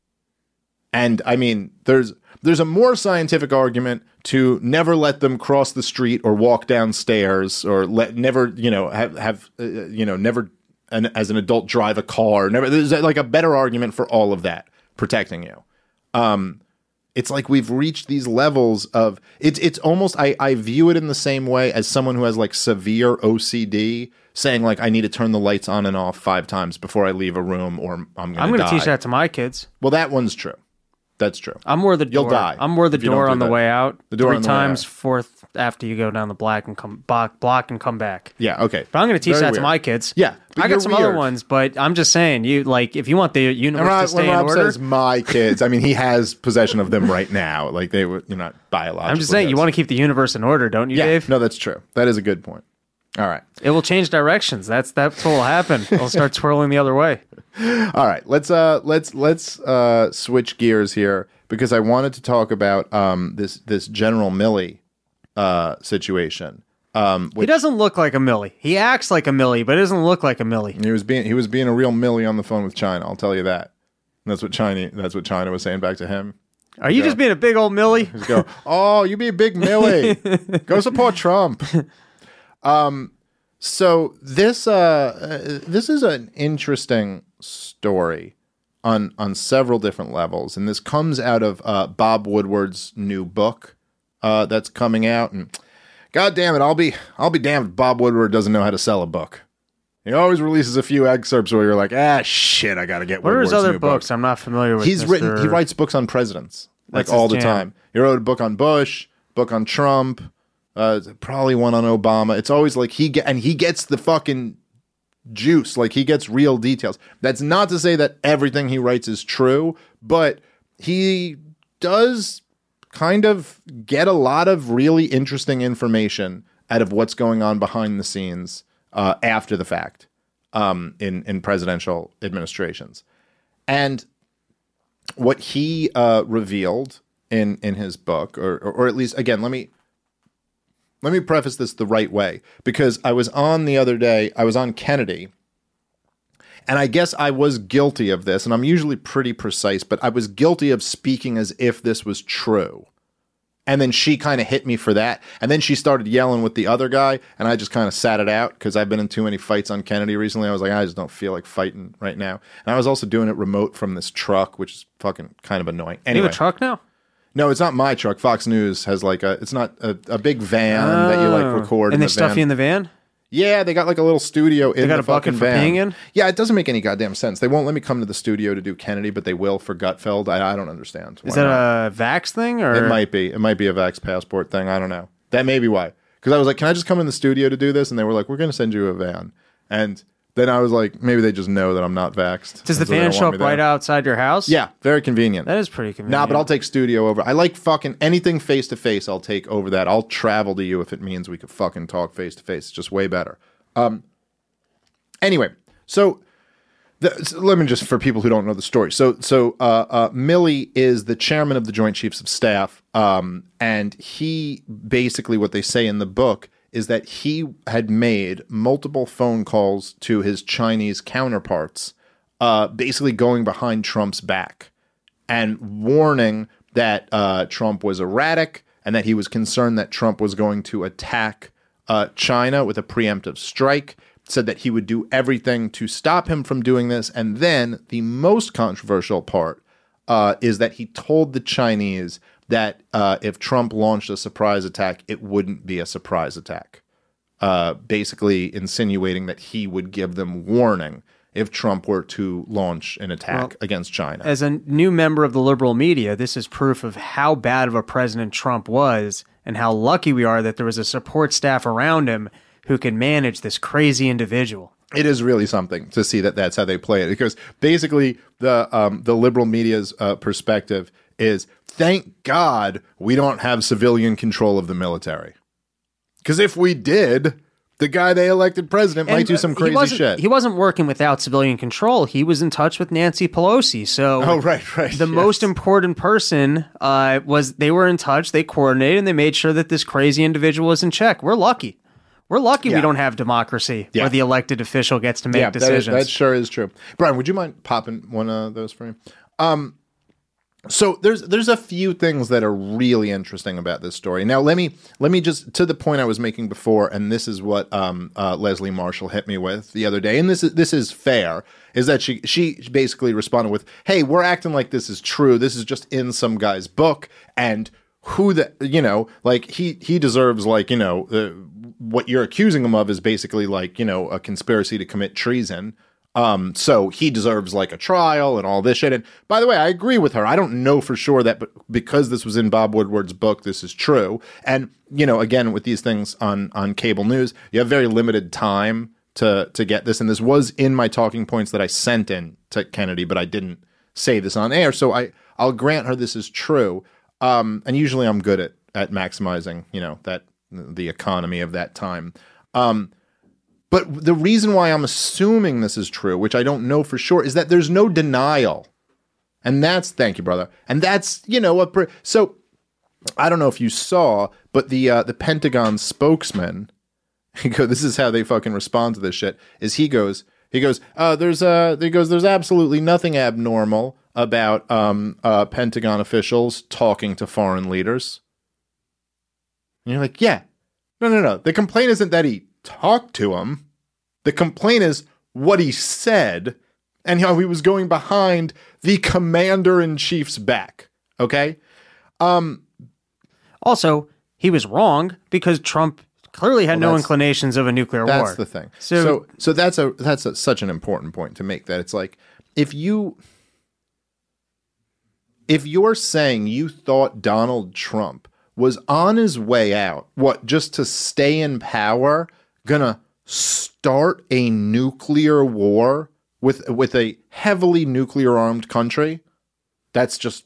And, I mean, there's there's a more scientific argument to never let them cross the street or walk downstairs, or let never, you know, have, have uh, you know, never... And as an adult, drive a car. Never, there's like a better argument for all of that protecting you. Um, it's like we've reached these levels of it's. It's almost I, I view it in the same way as someone who has like severe O C D saying like I need to turn the lights on and off five times before I leave a room or I'm going to. I'm going to teach that to my kids. Well, that one's true. That's true. I'm more the door. You'll die. I'm more the door on the that. way out. The door three on the times, way out. fourth after you go down the block and come block, block and come back. Yeah, okay. But I'm going to teach Very that weird. to my kids. Yeah, but I you're got some weird. other ones, but I'm just saying, you like if you want the universe When Rob, to stay when in Rob order. says my kids, I mean he has possession of them right now. Like they were, you're not biological. I'm just saying, you want to keep the universe in order, don't you, yeah, Dave? No, that's true. That is a good point. All right. It will change directions. That's that's what will happen. It'll start twirling the other way. All right. Let's uh let's let's uh switch gears here because I wanted to talk about um this this General Milley uh situation. Um He doesn't look like a Millie. He acts like a Millie, but he doesn't look like a Millie. He was being he was being a real Millie on the phone with China, I'll tell you that. And that's what China that's what China was saying back to him. Are you go, just being a big old Millie? Just go, "Oh, you be a big Millie. Go support Trump." Um, so this uh, uh, this is an interesting story on on several different levels, and this comes out of uh, Bob Woodward's new book uh, that's coming out. And God damn it, I'll be I'll be damned if Bob Woodward doesn't know how to sell a book. He always releases a few excerpts where you're like, ah, shit, I got to get. What are his Woodward's other new books? book. I'm not familiar with. He's Mister written. He writes books on presidents like That's his all the jam. time. He wrote a book on Bush, book on Trump. Uh, probably one on Obama. It's always like he get and he gets the fucking juice. Like he gets real details. That's not to say that everything he writes is true, but he does kind of get a lot of really interesting information out of what's going on behind the scenes uh, after the fact um, in in presidential administrations. And what he uh, revealed in in his book, or, or or at least again, let me. Let me preface this the right way, because I was on the other day, I was on Kennedy, and I guess I was guilty of this, and I'm usually pretty precise, but I was guilty of speaking as if this was true. And then she kind of hit me for that, and then she started yelling with the other guy, and I just kind of sat it out, because I've been in too many fights on Kennedy recently. I was like, I just don't feel like fighting right now. And I was also doing it remote from this truck, which is fucking kind of annoying. Anyway. You have a truck now? No, it's not my truck. Fox News has like a, it's not a, a big van oh. that you like record. And in they the stuff van. you in the van? Yeah, they got like a little studio in they got the a bucket fucking for van. peeing in? Yeah, it doesn't make any goddamn sense. They won't let me come to the studio to do Kennedy, but they will for Gutfeld. I, I don't understand. Is that not? a Vax thing? Or It might be. It might be a Vax passport thing. I don't know. That may be why. Because I was like, can I just come in the studio to do this? And they were like, we're going to send you a van. And then I was like, maybe they just know that I'm not vaxxed. Does the so they van don't show want up me there. right outside your house? Yeah, very convenient. That is pretty convenient. Nah, but I'll take studio over. I like fucking anything face to face. I'll take over that. I'll travel to you if it means we could fucking talk face to face. It's just way better. Um. Anyway, so, the, so let me just for people who don't know the story. So, so uh, uh, Milley is the chairman of the Joint Chiefs of Staff, um, and he basically what they say in the book is that he had made multiple phone calls to his Chinese counterparts, uh, basically going behind Trump's back and warning that uh, Trump was erratic and that he was concerned that Trump was going to attack uh, China with a preemptive strike, said that he would do everything to stop him from doing this. And then the most controversial part uh, is that he told the Chinese that uh, if Trump launched a surprise attack, it wouldn't be a surprise attack, uh, basically insinuating that he would give them warning if Trump were to launch an attack well, against China. As a new member of the liberal media, this is proof of how bad of a president Trump was and how lucky we are that there was a support staff around him who can manage this crazy individual. It is really something to see that that's how they play it, because basically the um, the liberal media's uh, perspective is, thank God we don't have civilian control of the military. Because if we did, the guy they elected president might and, do some crazy he shit. He wasn't working without civilian control. He was in touch with Nancy Pelosi. So oh, right, right. The yes. most important person uh, was they were in touch, they coordinated, and they made sure that this crazy individual was in check. We're lucky. We're lucky yeah. we don't have democracy yeah. where the elected official gets to make yeah, decisions. That, is, that sure is true. Brian, would you mind popping one of those for me? Um, so there's there's a few things that are really interesting about this story. Now let me let me just to the point I was making before, and this is what um, uh, Leslie Marshall hit me with the other day, and this is this is fair. Is that she she basically responded with, "Hey, we're acting like this is true. This is just in some guy's book, and who the you know like he he deserves like you know uh, what you're accusing him of is basically like you know a conspiracy to commit treason." Um, so he deserves like a trial and all this shit. And by the way, I agree with her. I don't know for sure that, but because this was in Bob Woodward's book, this is true. And, you know, again, with these things on, on cable news, you have very limited time to, to get this. And this was in my talking points that I sent in to Kennedy, but I didn't say this on air. So I, I'll grant her this is true. Um, and usually I'm good at, at maximizing, you know, that the economy of that time. Um, But the reason why I'm assuming this is true, which I don't know for sure, is that there's no denial. And that's, thank you, brother. And that's, you know, a, so I don't know if you saw, but the uh, the Pentagon spokesman, he goes, this is how they fucking respond to this shit, is he goes, he goes, uh, there's uh, he goes, there's absolutely nothing abnormal about um, uh, Pentagon officials talking to foreign leaders. And you're like, yeah, no, no, no. The complaint isn't that he talked to him. The complaint is what he said and how he was going behind the commander-in-chief's back. Okay? Um, also, he was wrong because Trump clearly had well, no inclinations of a nuclear that's war. That's the thing. So, so, so that's a that's a, such an important point to make, that it's like, if you if you're saying you thought Donald Trump was on his way out, what, just to stay in power, gonna start a nuclear war with with a heavily nuclear armed country, that's just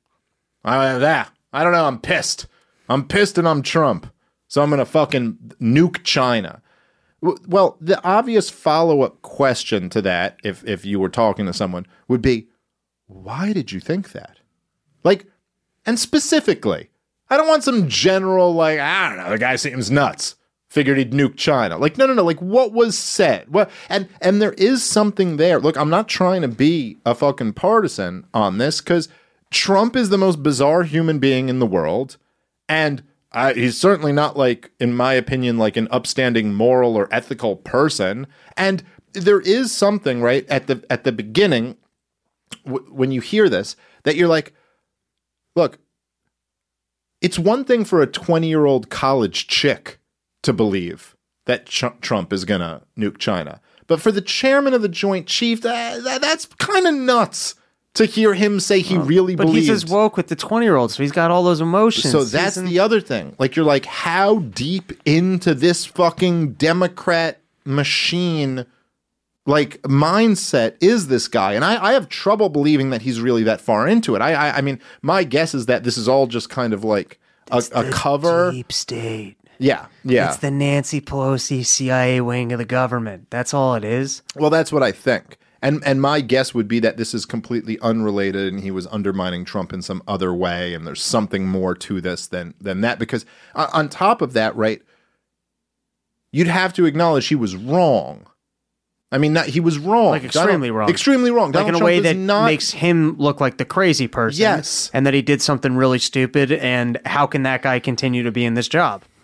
I, that, I don't know, I'm pissed. I'm pissed and I'm Trump. So I'm gonna fucking nuke China. Well, the obvious follow-up question to that, if if you were talking to someone, would be, why did you think that? Like, and specifically, I don't want some general, like, I don't know, the guy seems nuts. Figured he'd nuke China. Like, no, no, no. Like, what was said? What? And and there is something there. Look, I'm not trying to be a fucking partisan on this, because Trump is the most bizarre human being in the world. And I, he's certainly not, like, in my opinion, like an upstanding moral or ethical person. And there is something, right, at the, at the beginning, w- when you hear this, that you're like, look, it's one thing for a twenty-year-old college chick to believe that Ch- Trump is going to nuke China. But for the chairman of the Joint Chiefs, that, that, that's kind of nuts to hear him say he really but believes. But he's as woke with the twenty-year-olds, so he's got all those emotions. So that's in- the other thing. Like, you're like, how deep into this fucking Democrat machine, like, mindset is this guy? And I, I have trouble believing that he's really that far into it. I, I, I mean, my guess is that this is all just kind of like a, a cover. Deep state. Yeah, yeah. It's the Nancy Pelosi C I A wing of the government. That's all it is. Well, that's what I think. And and my guess would be that this is completely unrelated and he was undermining Trump in some other way, and there's something more to this than than that. Because uh, on top of that, right, you'd have to acknowledge he was wrong. I mean, not, he was wrong. Like extremely Donald, wrong. Extremely wrong. Like Donald in a Trump way that not, makes him look like the crazy person. Yes. And that he did something really stupid, and how can that guy continue to be in this job?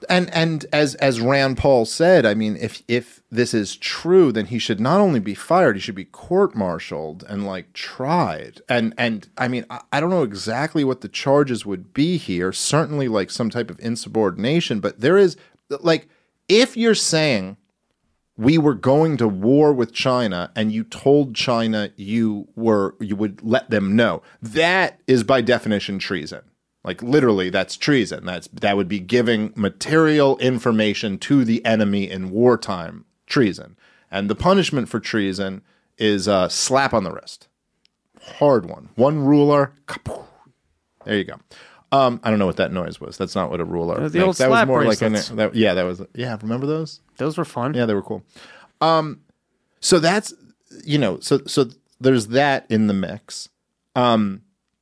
And and as as Rand Paul said, I mean, if if this is true, then he should not only be fired, he should be court-martialed and like tried. And and I mean, I, I don't know exactly what the charges would be here. Certainly, like some type of insubordination. But there is like, if you're saying we were going to war with China and you told China you were you would let them know, that is by definition treason. Like literally, that's treason. That's that would be giving material information to the enemy in wartime. Treason. And the punishment for treason is a slap on the wrist. Hard one. One ruler. Kapoo. There you go. Um, I don't know what that noise was. That's not what a ruler. The old that slap was more like an, bracelets. that, yeah, that was yeah. Remember those? Those were fun. Yeah, they were cool. Um, so that's you know, so so there's that in the mix. Um.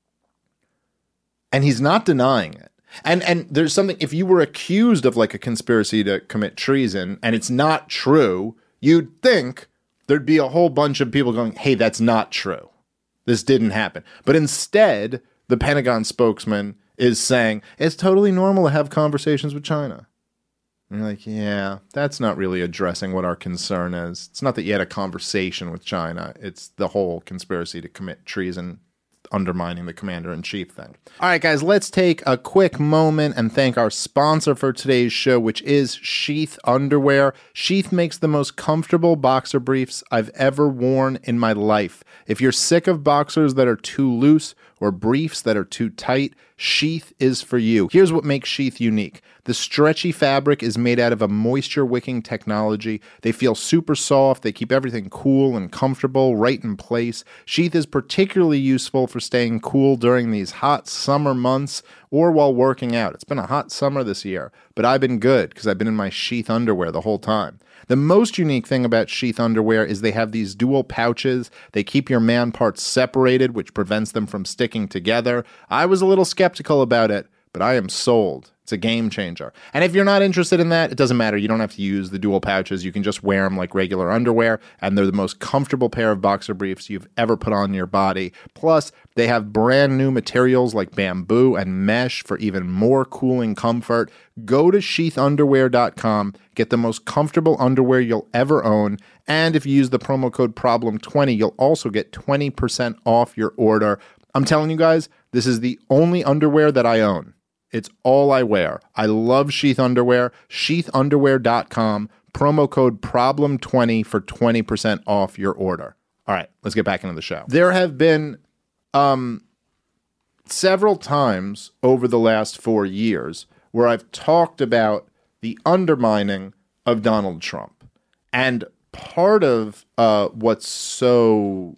And he's not denying it. And and there's something, if you were accused of like a conspiracy to commit treason and it's not true, you'd think there'd be a whole bunch of people going, hey, that's not true. This didn't happen. But instead, the Pentagon spokesman is saying it's totally normal to have conversations with China. And you're like, yeah, that's not really addressing what our concern is. It's not that you had a conversation with China. It's the whole conspiracy to commit treason, undermining the commander-in-chief thing. All right, guys, let's take a quick moment and thank our sponsor for today's show, which is Sheath Underwear. Sheath makes the most comfortable boxer briefs I've ever worn in my life. If you're sick of boxers that are too loose or briefs that are too tight, Sheath is for you. Here's what makes Sheath unique. The stretchy fabric is made out of a moisture-wicking technology. They feel super soft. They keep everything cool and comfortable right in place. Sheath is particularly useful for staying cool during these hot summer months or while working out. It's been a hot summer this year, but I've been good because I've been in my Sheath underwear the whole time. The most unique thing about Sheath underwear is they have these dual pouches. They keep your man parts separated, which prevents them from sticking together. I was a little skeptical about it, but I am sold. It's a game changer. And if you're not interested in that, it doesn't matter. You don't have to use the dual pouches. You can just wear them like regular underwear, and they're the most comfortable pair of boxer briefs you've ever put on your body. Plus, they have brand new materials like bamboo and mesh for even more cooling comfort. Go to sheath underwear dot com, get the most comfortable underwear you'll ever own, and if you use the promo code problem twenty, you'll also get twenty percent off your order. I'm telling you guys, this is the only underwear that I own. It's all I wear. I love Sheath Underwear. sheath underwear dot com, promo code problem twenty for twenty percent off your order. All right, let's get back into the show. There have been um, several times over the last four years where I've talked about the undermining of Donald Trump. And part of uh, what's so,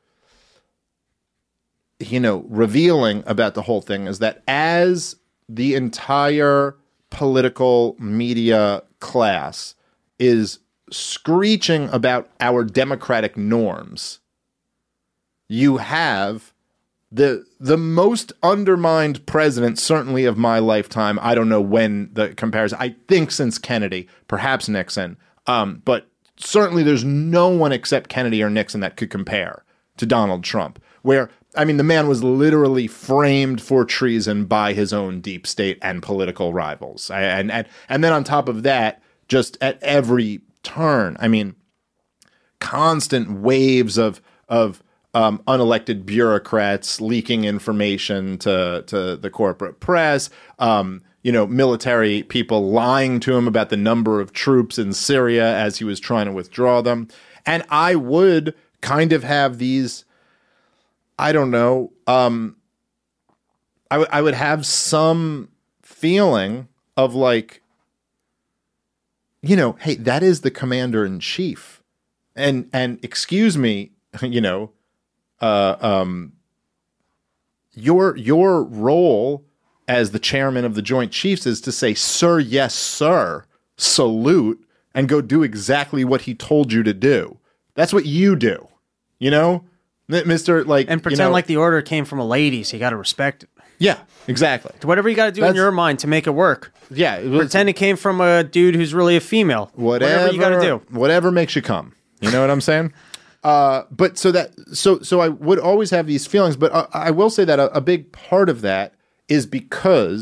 you know, revealing about the whole thing is that as the entire political media class is screeching about our democratic norms, you have the the most undermined president, certainly of my lifetime. I don't know when the comparison, I think since Kennedy, perhaps Nixon, um, but certainly there's no one except Kennedy or Nixon that could compare to Donald Trump, where I mean, the man was literally framed for treason by his own deep state and political rivals. And, and, and then on top of that, just at every turn, I mean, constant waves of, of um, unelected bureaucrats leaking information to, to the corporate press, um, you know, military people lying to him about the number of troops in Syria as he was trying to withdraw them. And I would kind of have these, I don't know. Um, I, w- I would have some feeling of like, you know, hey, that is the commander in chief, and and excuse me, you know, uh, um, your your role as the chairman of the Joint Chiefs is to say, sir, yes, sir, salute, and go do exactly what he told you to do. That's what you do, you know. Mister like and pretend you know, like the order came from a lady, so you got to respect it. Yeah, exactly. Whatever you got to do That's, in your mind to make it work. Yeah, it was, pretend it came from a dude who's really a female. Whatever, whatever you got to do. Whatever makes you come. You know what I'm saying? Uh, but so that so so I would always have these feelings, but I, I will say that a, a big part of that is because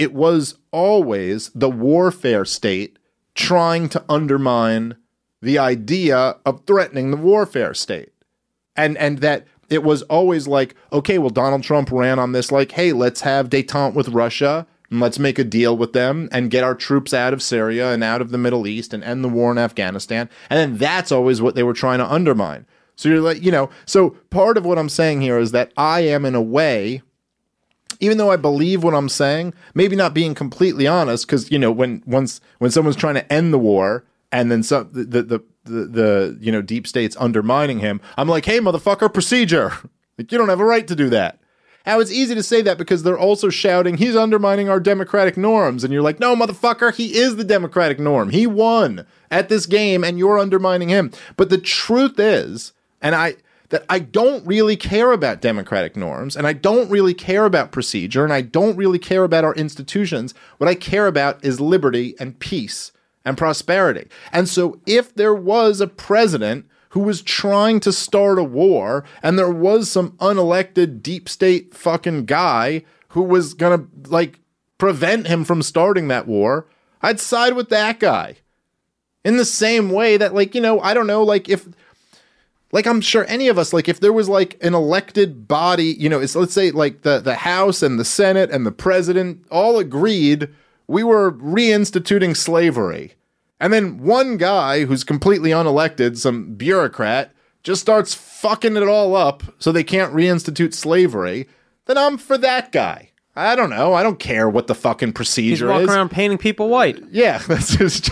it was always the warfare state trying to undermine the idea of threatening the warfare state. And and that it was always like, okay, well, Donald Trump ran on this like, hey, let's have détente with Russia and let's make a deal with them and get our troops out of Syria and out of the Middle East and end the war in Afghanistan. And then that's always what they were trying to undermine. So you're like, you know, so part of what I'm saying here is that I am in a way, even though I believe what I'm saying, maybe not being completely honest, because, you know, when once when someone's trying to end the war and then some the the, the the the you know deep state's undermining him, I'm like, hey, motherfucker, procedure. Like, you don't have a right to do that. Now, it's easy to say that because they're also shouting, he's undermining our democratic norms. And you're like, no, motherfucker, he is the democratic norm. He won at this game and you're undermining him. But the truth is, and I that I don't really care about democratic norms, and I don't really care about procedure, and I don't really care about our institutions. What I care about is liberty and peace and prosperity. And so if there was a president who was trying to start a war, and there was some unelected deep state fucking guy who was gonna, like, prevent him from starting that war, I'd side with that guy. In the same way that, like, you know, I don't know, like, if, like, I'm sure any of us, like, if there was, like, an elected body, you know, it's, let's say, like, the, the House and the Senate and the president all agreed we were reinstituting slavery. And then one guy who's completely unelected, some bureaucrat, just starts fucking it all up so they can't reinstitute slavery, then I'm for that guy. I don't know. I don't care what the fucking procedure is. He's walking around painting people white. Yeah, that's just...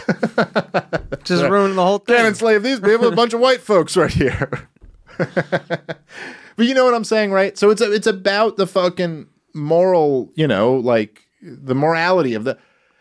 just ruining the whole thing. Can't enslave these people, a bunch of white folks right here. But you know what I'm saying, right? So it's a, it's about the fucking moral, you know, like the morality of the...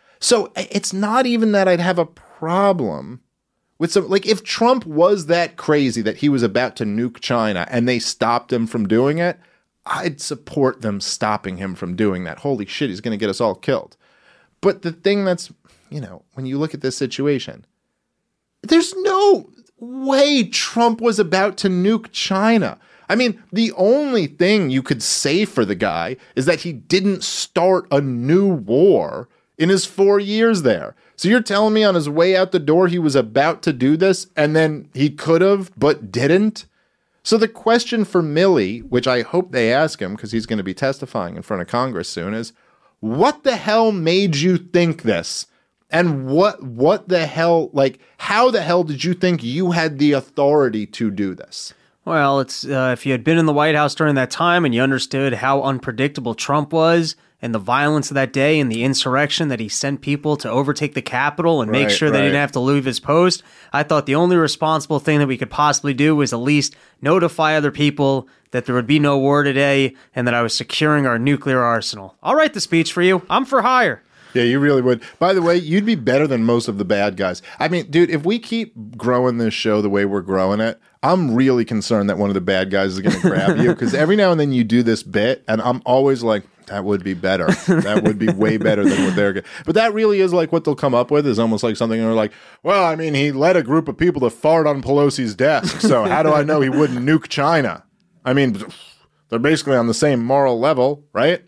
So it's not even that I'd have a problem with some, like, if Trump was that crazy that he was about to nuke China and they stopped him from doing it, I'd support them stopping him from doing that. Holy shit, he's going to get us all killed. But the thing that's, you know, when you look at this situation, there's no way Trump was about to nuke China. I mean, the only thing you could say for the guy is that he didn't start a new war in his four years there. So you're telling me on his way out the door he was about to do this and then he could have but didn't? So the question for Milley, which I hope they ask him because he's going to be testifying in front of Congress soon, is what the hell made you think this? And what what the hell, like, how the hell did you think you had the authority to do this? Well, it's uh, if you had been in the White House during that time and you understood how unpredictable Trump was and the violence of that day and the insurrection that he sent people to overtake the Capitol and right, make sure right. they didn't have to leave his post, I thought the only responsible thing that we could possibly do was at least notify other people that there would be no war today and that I was securing our nuclear arsenal. I'll write the speech for you. I'm for hire. Yeah, you really would. By the way, you'd be better than most of the bad guys. I mean, dude, if we keep growing this show the way we're growing it, I'm really concerned that one of the bad guys is going to grab you, because every now and then you do this bit, and I'm always like, that would be better. That would be way better than what they're getting. But that really is like what they'll come up with, is almost like something they're like, well, I mean, he led a group of people to fart on Pelosi's desk, so how do I know he wouldn't nuke China? I mean, they're basically on the same moral level, right?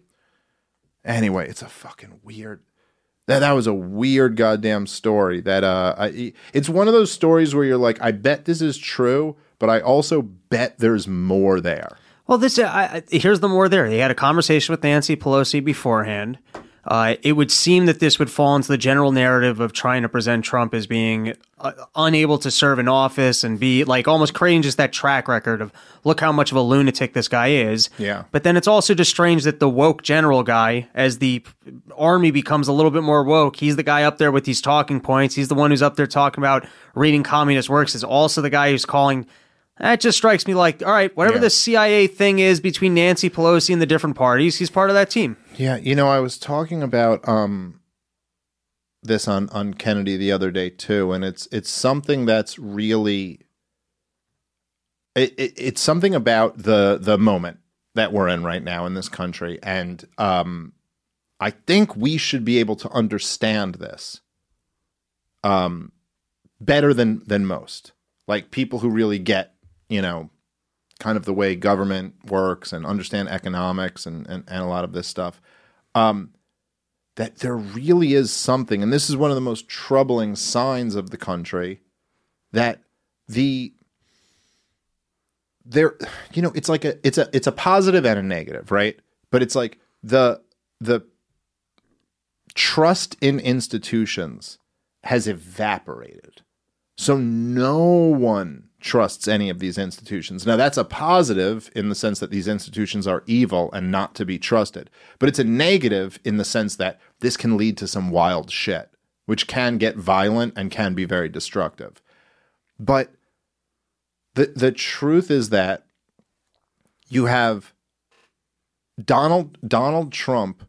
Anyway, it's a fucking weird... That that was a weird goddamn story. That uh, I, it's one of those stories where you're like, I bet this is true, but I also bet there's more there. Well, this uh, I, here's the more there. They had a conversation with Nancy Pelosi beforehand. Uh, it would seem that this would fall into the general narrative of trying to present Trump as being uh, unable to serve in office and be like almost creating just that track record of look how much of a lunatic this guy is. Yeah. But then it's also just strange that the woke general guy, as the army becomes a little bit more woke, he's the guy up there with these talking points. He's the one who's up there talking about reading communist works, is also the guy who's calling. That just strikes me like, all right, whatever yeah. the C I A thing is between Nancy Pelosi and the different parties, he's part of that team. Yeah, you know, I was talking about um, this on, on Kennedy the other day too, and it's it's something that's really it, it, it's something about the the moment that we're in right now in this country, and um, I think we should be able to understand this um, better than than most, like people who really get, you know, kind of the way government works and understand economics and, and, and a lot of this stuff. Um, that there really is something, and this is one of the most troubling signs of the country, that the there, you know, it's like a it's a it's a positive and a negative, right? But it's like the the trust in institutions has evaporated. So no one trusts any of these institutions. Now, that's a positive in the sense that these institutions are evil and not to be trusted. But it's a negative in the sense that this can lead to some wild shit, which can get violent and can be very destructive. But the the truth is that you have Donald Donald Trump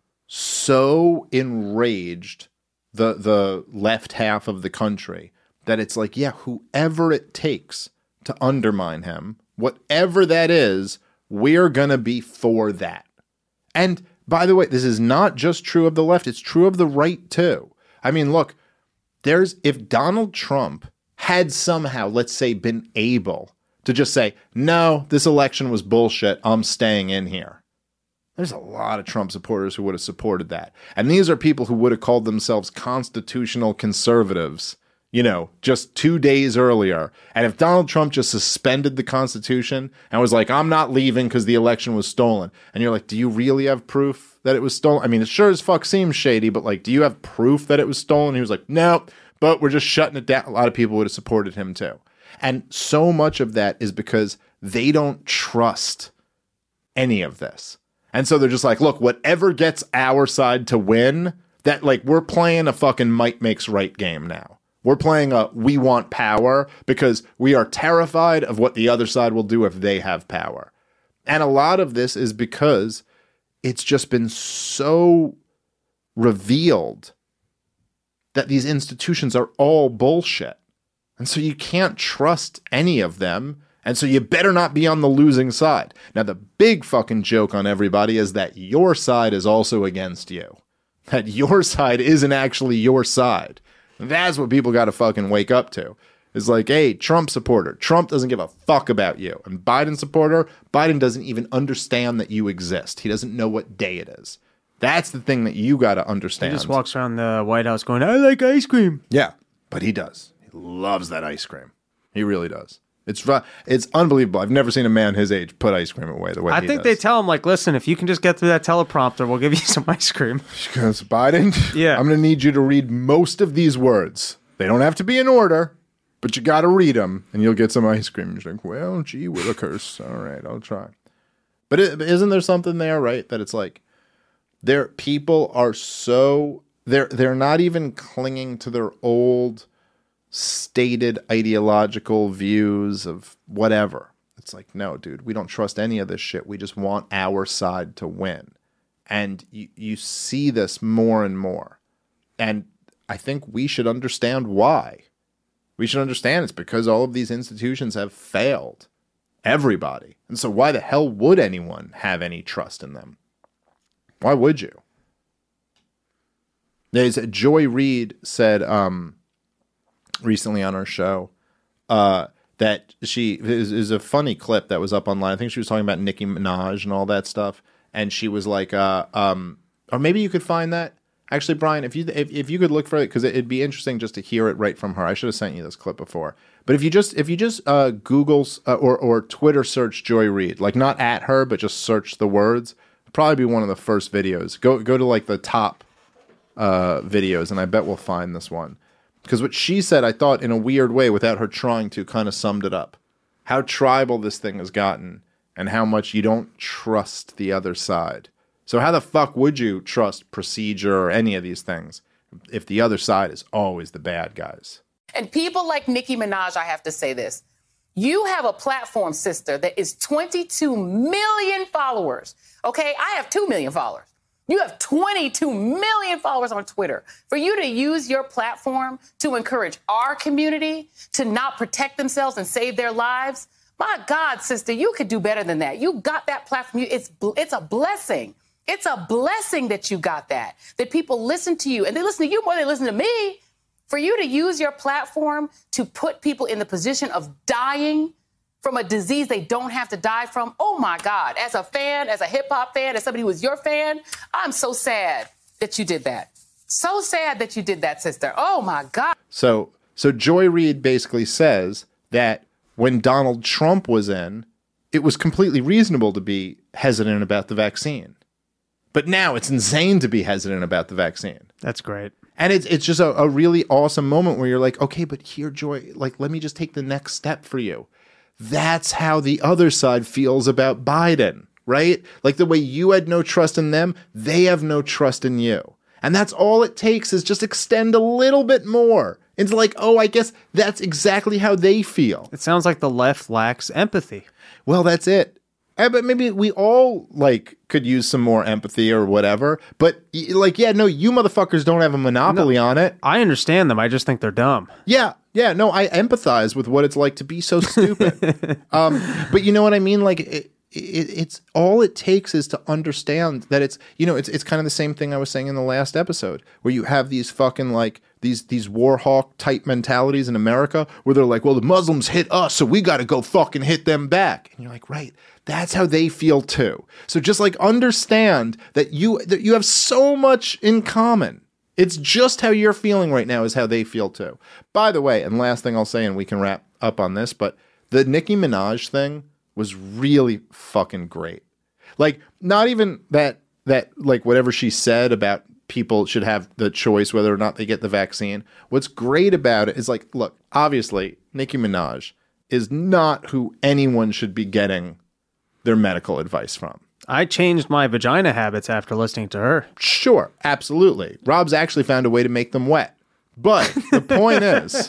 so enraged the the left half of the country that it's like, yeah, whoever it takes to undermine him, whatever that is, we're going to be for that. And by the way, this is not just true of the left, it's true of the right too. I mean, look, there's if Donald Trump had somehow, let's say, been able to just say, no, this election was bullshit, I'm staying in here. There's a lot of Trump supporters who would have supported that. And these are people who would have called themselves constitutional conservatives, you know, just two days earlier. And if Donald Trump just suspended the Constitution and was like, I'm not leaving because the election was stolen. And you're like, do you really have proof that it was stolen? I mean, it sure as fuck seems shady, but like, do you have proof that it was stolen? He was like, no, but we're just shutting it down. A lot of people would have supported him too. And so much of that is because they don't trust any of this. And so they're just like, look, whatever gets our side to win, that like we're playing a fucking might makes right game now. We're playing a we want power because we are terrified of what the other side will do if they have power. And a lot of this is because it's just been so revealed that these institutions are all bullshit. And so you can't trust any of them. And so you better not be on the losing side. Now, the big fucking joke on everybody is that your side is also against you. That your side isn't actually your side. That's what people got to fucking wake up to. It's like, hey, Trump supporter, Trump doesn't give a fuck about you. And Biden supporter, Biden doesn't even understand that you exist. He doesn't know what day it is. That's the thing that you got to understand. He just walks around the White House going, I like ice cream. Yeah, but he does. He loves that ice cream. He really does. It's it's unbelievable. I've never seen a man his age put ice cream away the way I he think does. they tell him, like, listen, if you can just get through that teleprompter, we'll give you some ice cream. Because Biden, yeah. I'm going to need you to read most of these words. They don't have to be in order, but you got to read them, and you'll get some ice cream. You're like, well, gee willikers. All right, I'll try. But it, isn't there something there, right? That it's like, there people are so, they're they're not even clinging to their old stated ideological views of whatever. It's like, no, dude, we don't trust any of this shit. We just want our side to win. And you, you see this more and more. And I think we should understand why. We should understand it's because all of these institutions have failed everybody. And so why the hell would anyone have any trust in them? Why would you? There's Joy Reid said, um, recently on our show, uh, that she is, is a funny clip that was up online. I think she was talking about Nicki Minaj and all that stuff, and she was like, uh, um, or maybe you could find that. Actually, Brian, if you if, if you could look for it, because it'd be interesting just to hear it right from her. I should have sent you this clip before, but if you just if you just uh, Google's uh, or or Twitter search Joy Reid, like not at her, but just search the words, it'd probably be one of the first videos. Go go to like the top uh, videos, and I bet we'll find this one. Because what she said, I thought, in a weird way, without her trying to, kind of summed it up. How tribal this thing has gotten, and how much you don't trust the other side. So how the fuck would you trust procedure or any of these things if the other side is always the bad guys? And people like Nicki Minaj, I have to say this. You have a platform, sister, that is twenty-two million followers. Okay, I have two million followers. You have twenty-two million followers on Twitter. For you to use your platform to encourage our community to not protect themselves and save their lives, my God, sister, you could do better than that. You got that platform. It's, it's a blessing. It's a blessing that you got that, that people listen to you. And they listen to you more than they listen to me. For you to use your platform to put people in the position of dying from a disease they don't have to die from. Oh, my God. As a fan, as a hip hop fan, as somebody who was your fan, I'm so sad that you did that. So sad that you did that, sister. Oh, my God. So, so Joy Reid basically says that when Donald Trump was in, it was completely reasonable to be hesitant about the vaccine. But now it's insane to be hesitant about the vaccine. That's great. And it's it's just a, a really awesome moment where you're like, okay, but here, Joy, like, let me just take the next step for you. That's how the other side feels about Biden, right? Like the way you had no trust in them, they have no trust in you. And that's all it takes is just extend a little bit more. It's like, oh, I guess that's exactly how they feel. It sounds like the left lacks empathy. Well, that's it. Uh, but maybe we all, like, could use some more empathy or whatever. But, y- like, yeah, no, you motherfuckers don't have a monopoly No, on it. I understand them. I just think they're dumb. Yeah, yeah, no, I empathize with what it's like to be so stupid. um, but you know what I mean? Like, it, it, it's all it takes is to understand that it's, you know, it's it's kind of the same thing I was saying in the last episode, where you have these fucking, like, these these war hawk type mentalities in America where they're like, well, the Muslims hit us, so we got to go fucking hit them back. And you're like, right, that's how they feel too. So just like understand that you that you have so much in common. It's just how you're feeling right now is how they feel too. By the way, and last thing I'll say, and we can wrap up on this, but the Nicki Minaj thing was really fucking great. Like, not even that that like whatever she said about people should have the choice whether or not they get the vaccine. What's great about it is, like, look, obviously Nicki Minaj is not who anyone should be getting their medical advice from. I changed my vagina habits after listening to her. Sure, absolutely. Rob's actually found a way to make them wet. But the point is,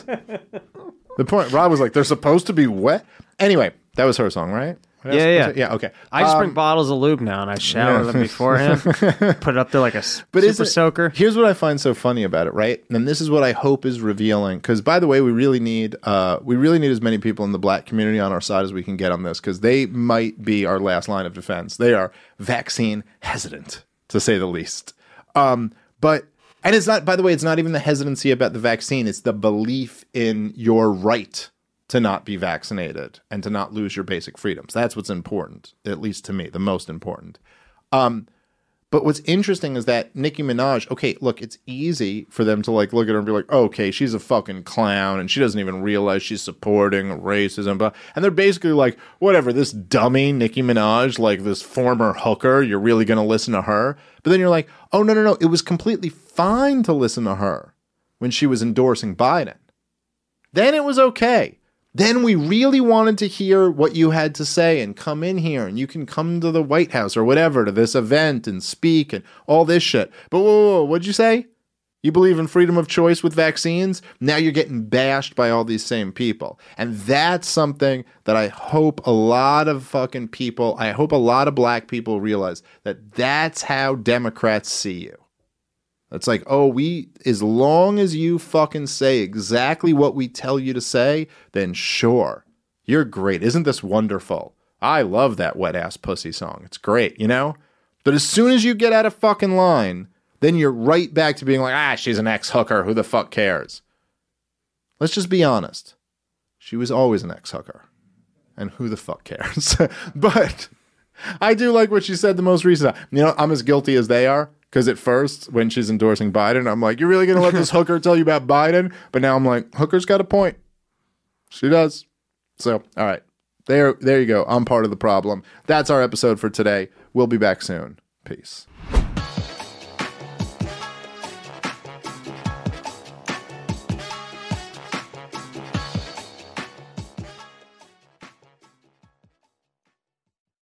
the point, Rob was like, they're supposed to be wet? Anyway, that was her song, right? Yeah, yeah. Yeah, okay. I just um, bring bottles of lube now, and I shower yeah. them beforehand. Put it up there like a but super it, soaker. Here's what I find so funny about it, right? And this is what I hope is revealing. Because, by the way, we really need uh, we really need as many people in the black community on our side as we can get on this, because they might be our last line of defense. They are vaccine hesitant, to say the least. Um, but and it's not. By the way, it's not even the hesitancy about the vaccine. It's the belief in your right to not be vaccinated and to not lose your basic freedoms. That's what's important, at least to me, the most important. Um, but what's interesting is that Nicki Minaj, okay, look, it's easy for them to like look at her and be like, oh, okay, she's a fucking clown and she doesn't even realize she's supporting racism. But and they're basically like, whatever, this dummy Nicki Minaj, like this former hooker, you're really going to listen to her? But then you're like, oh, no, no, no, it was completely fine to listen to her when she was endorsing Biden. Then it was okay. Then we really wanted to hear what you had to say and come in here and you can come to the White House or whatever to this event and speak and all this shit. But whoa, whoa, whoa, what'd you say? You believe in freedom of choice with vaccines? Now you're getting bashed by all these same people. And that's something that I hope a lot of fucking people, I hope a lot of black people realize that that's how Democrats see you. It's like, oh, we, as long as you fucking say exactly what we tell you to say, then sure, you're great. Isn't this wonderful? I love that wet ass pussy song. It's great, you know? But as soon as you get out of fucking line, then you're right back to being like, ah, she's an ex-hooker. Who the fuck cares? Let's just be honest. She was always an ex-hooker. And who the fuck cares? But I do like what she said the most recent time. You know, I'm as guilty as they are. Because at first, when she's endorsing Biden, I'm like, you're really going to let this hooker tell you about Biden? But now I'm like, hooker's got a point. She does. So, all right. There, there you go. I'm part of the problem. That's our episode for today. We'll be back soon. Peace.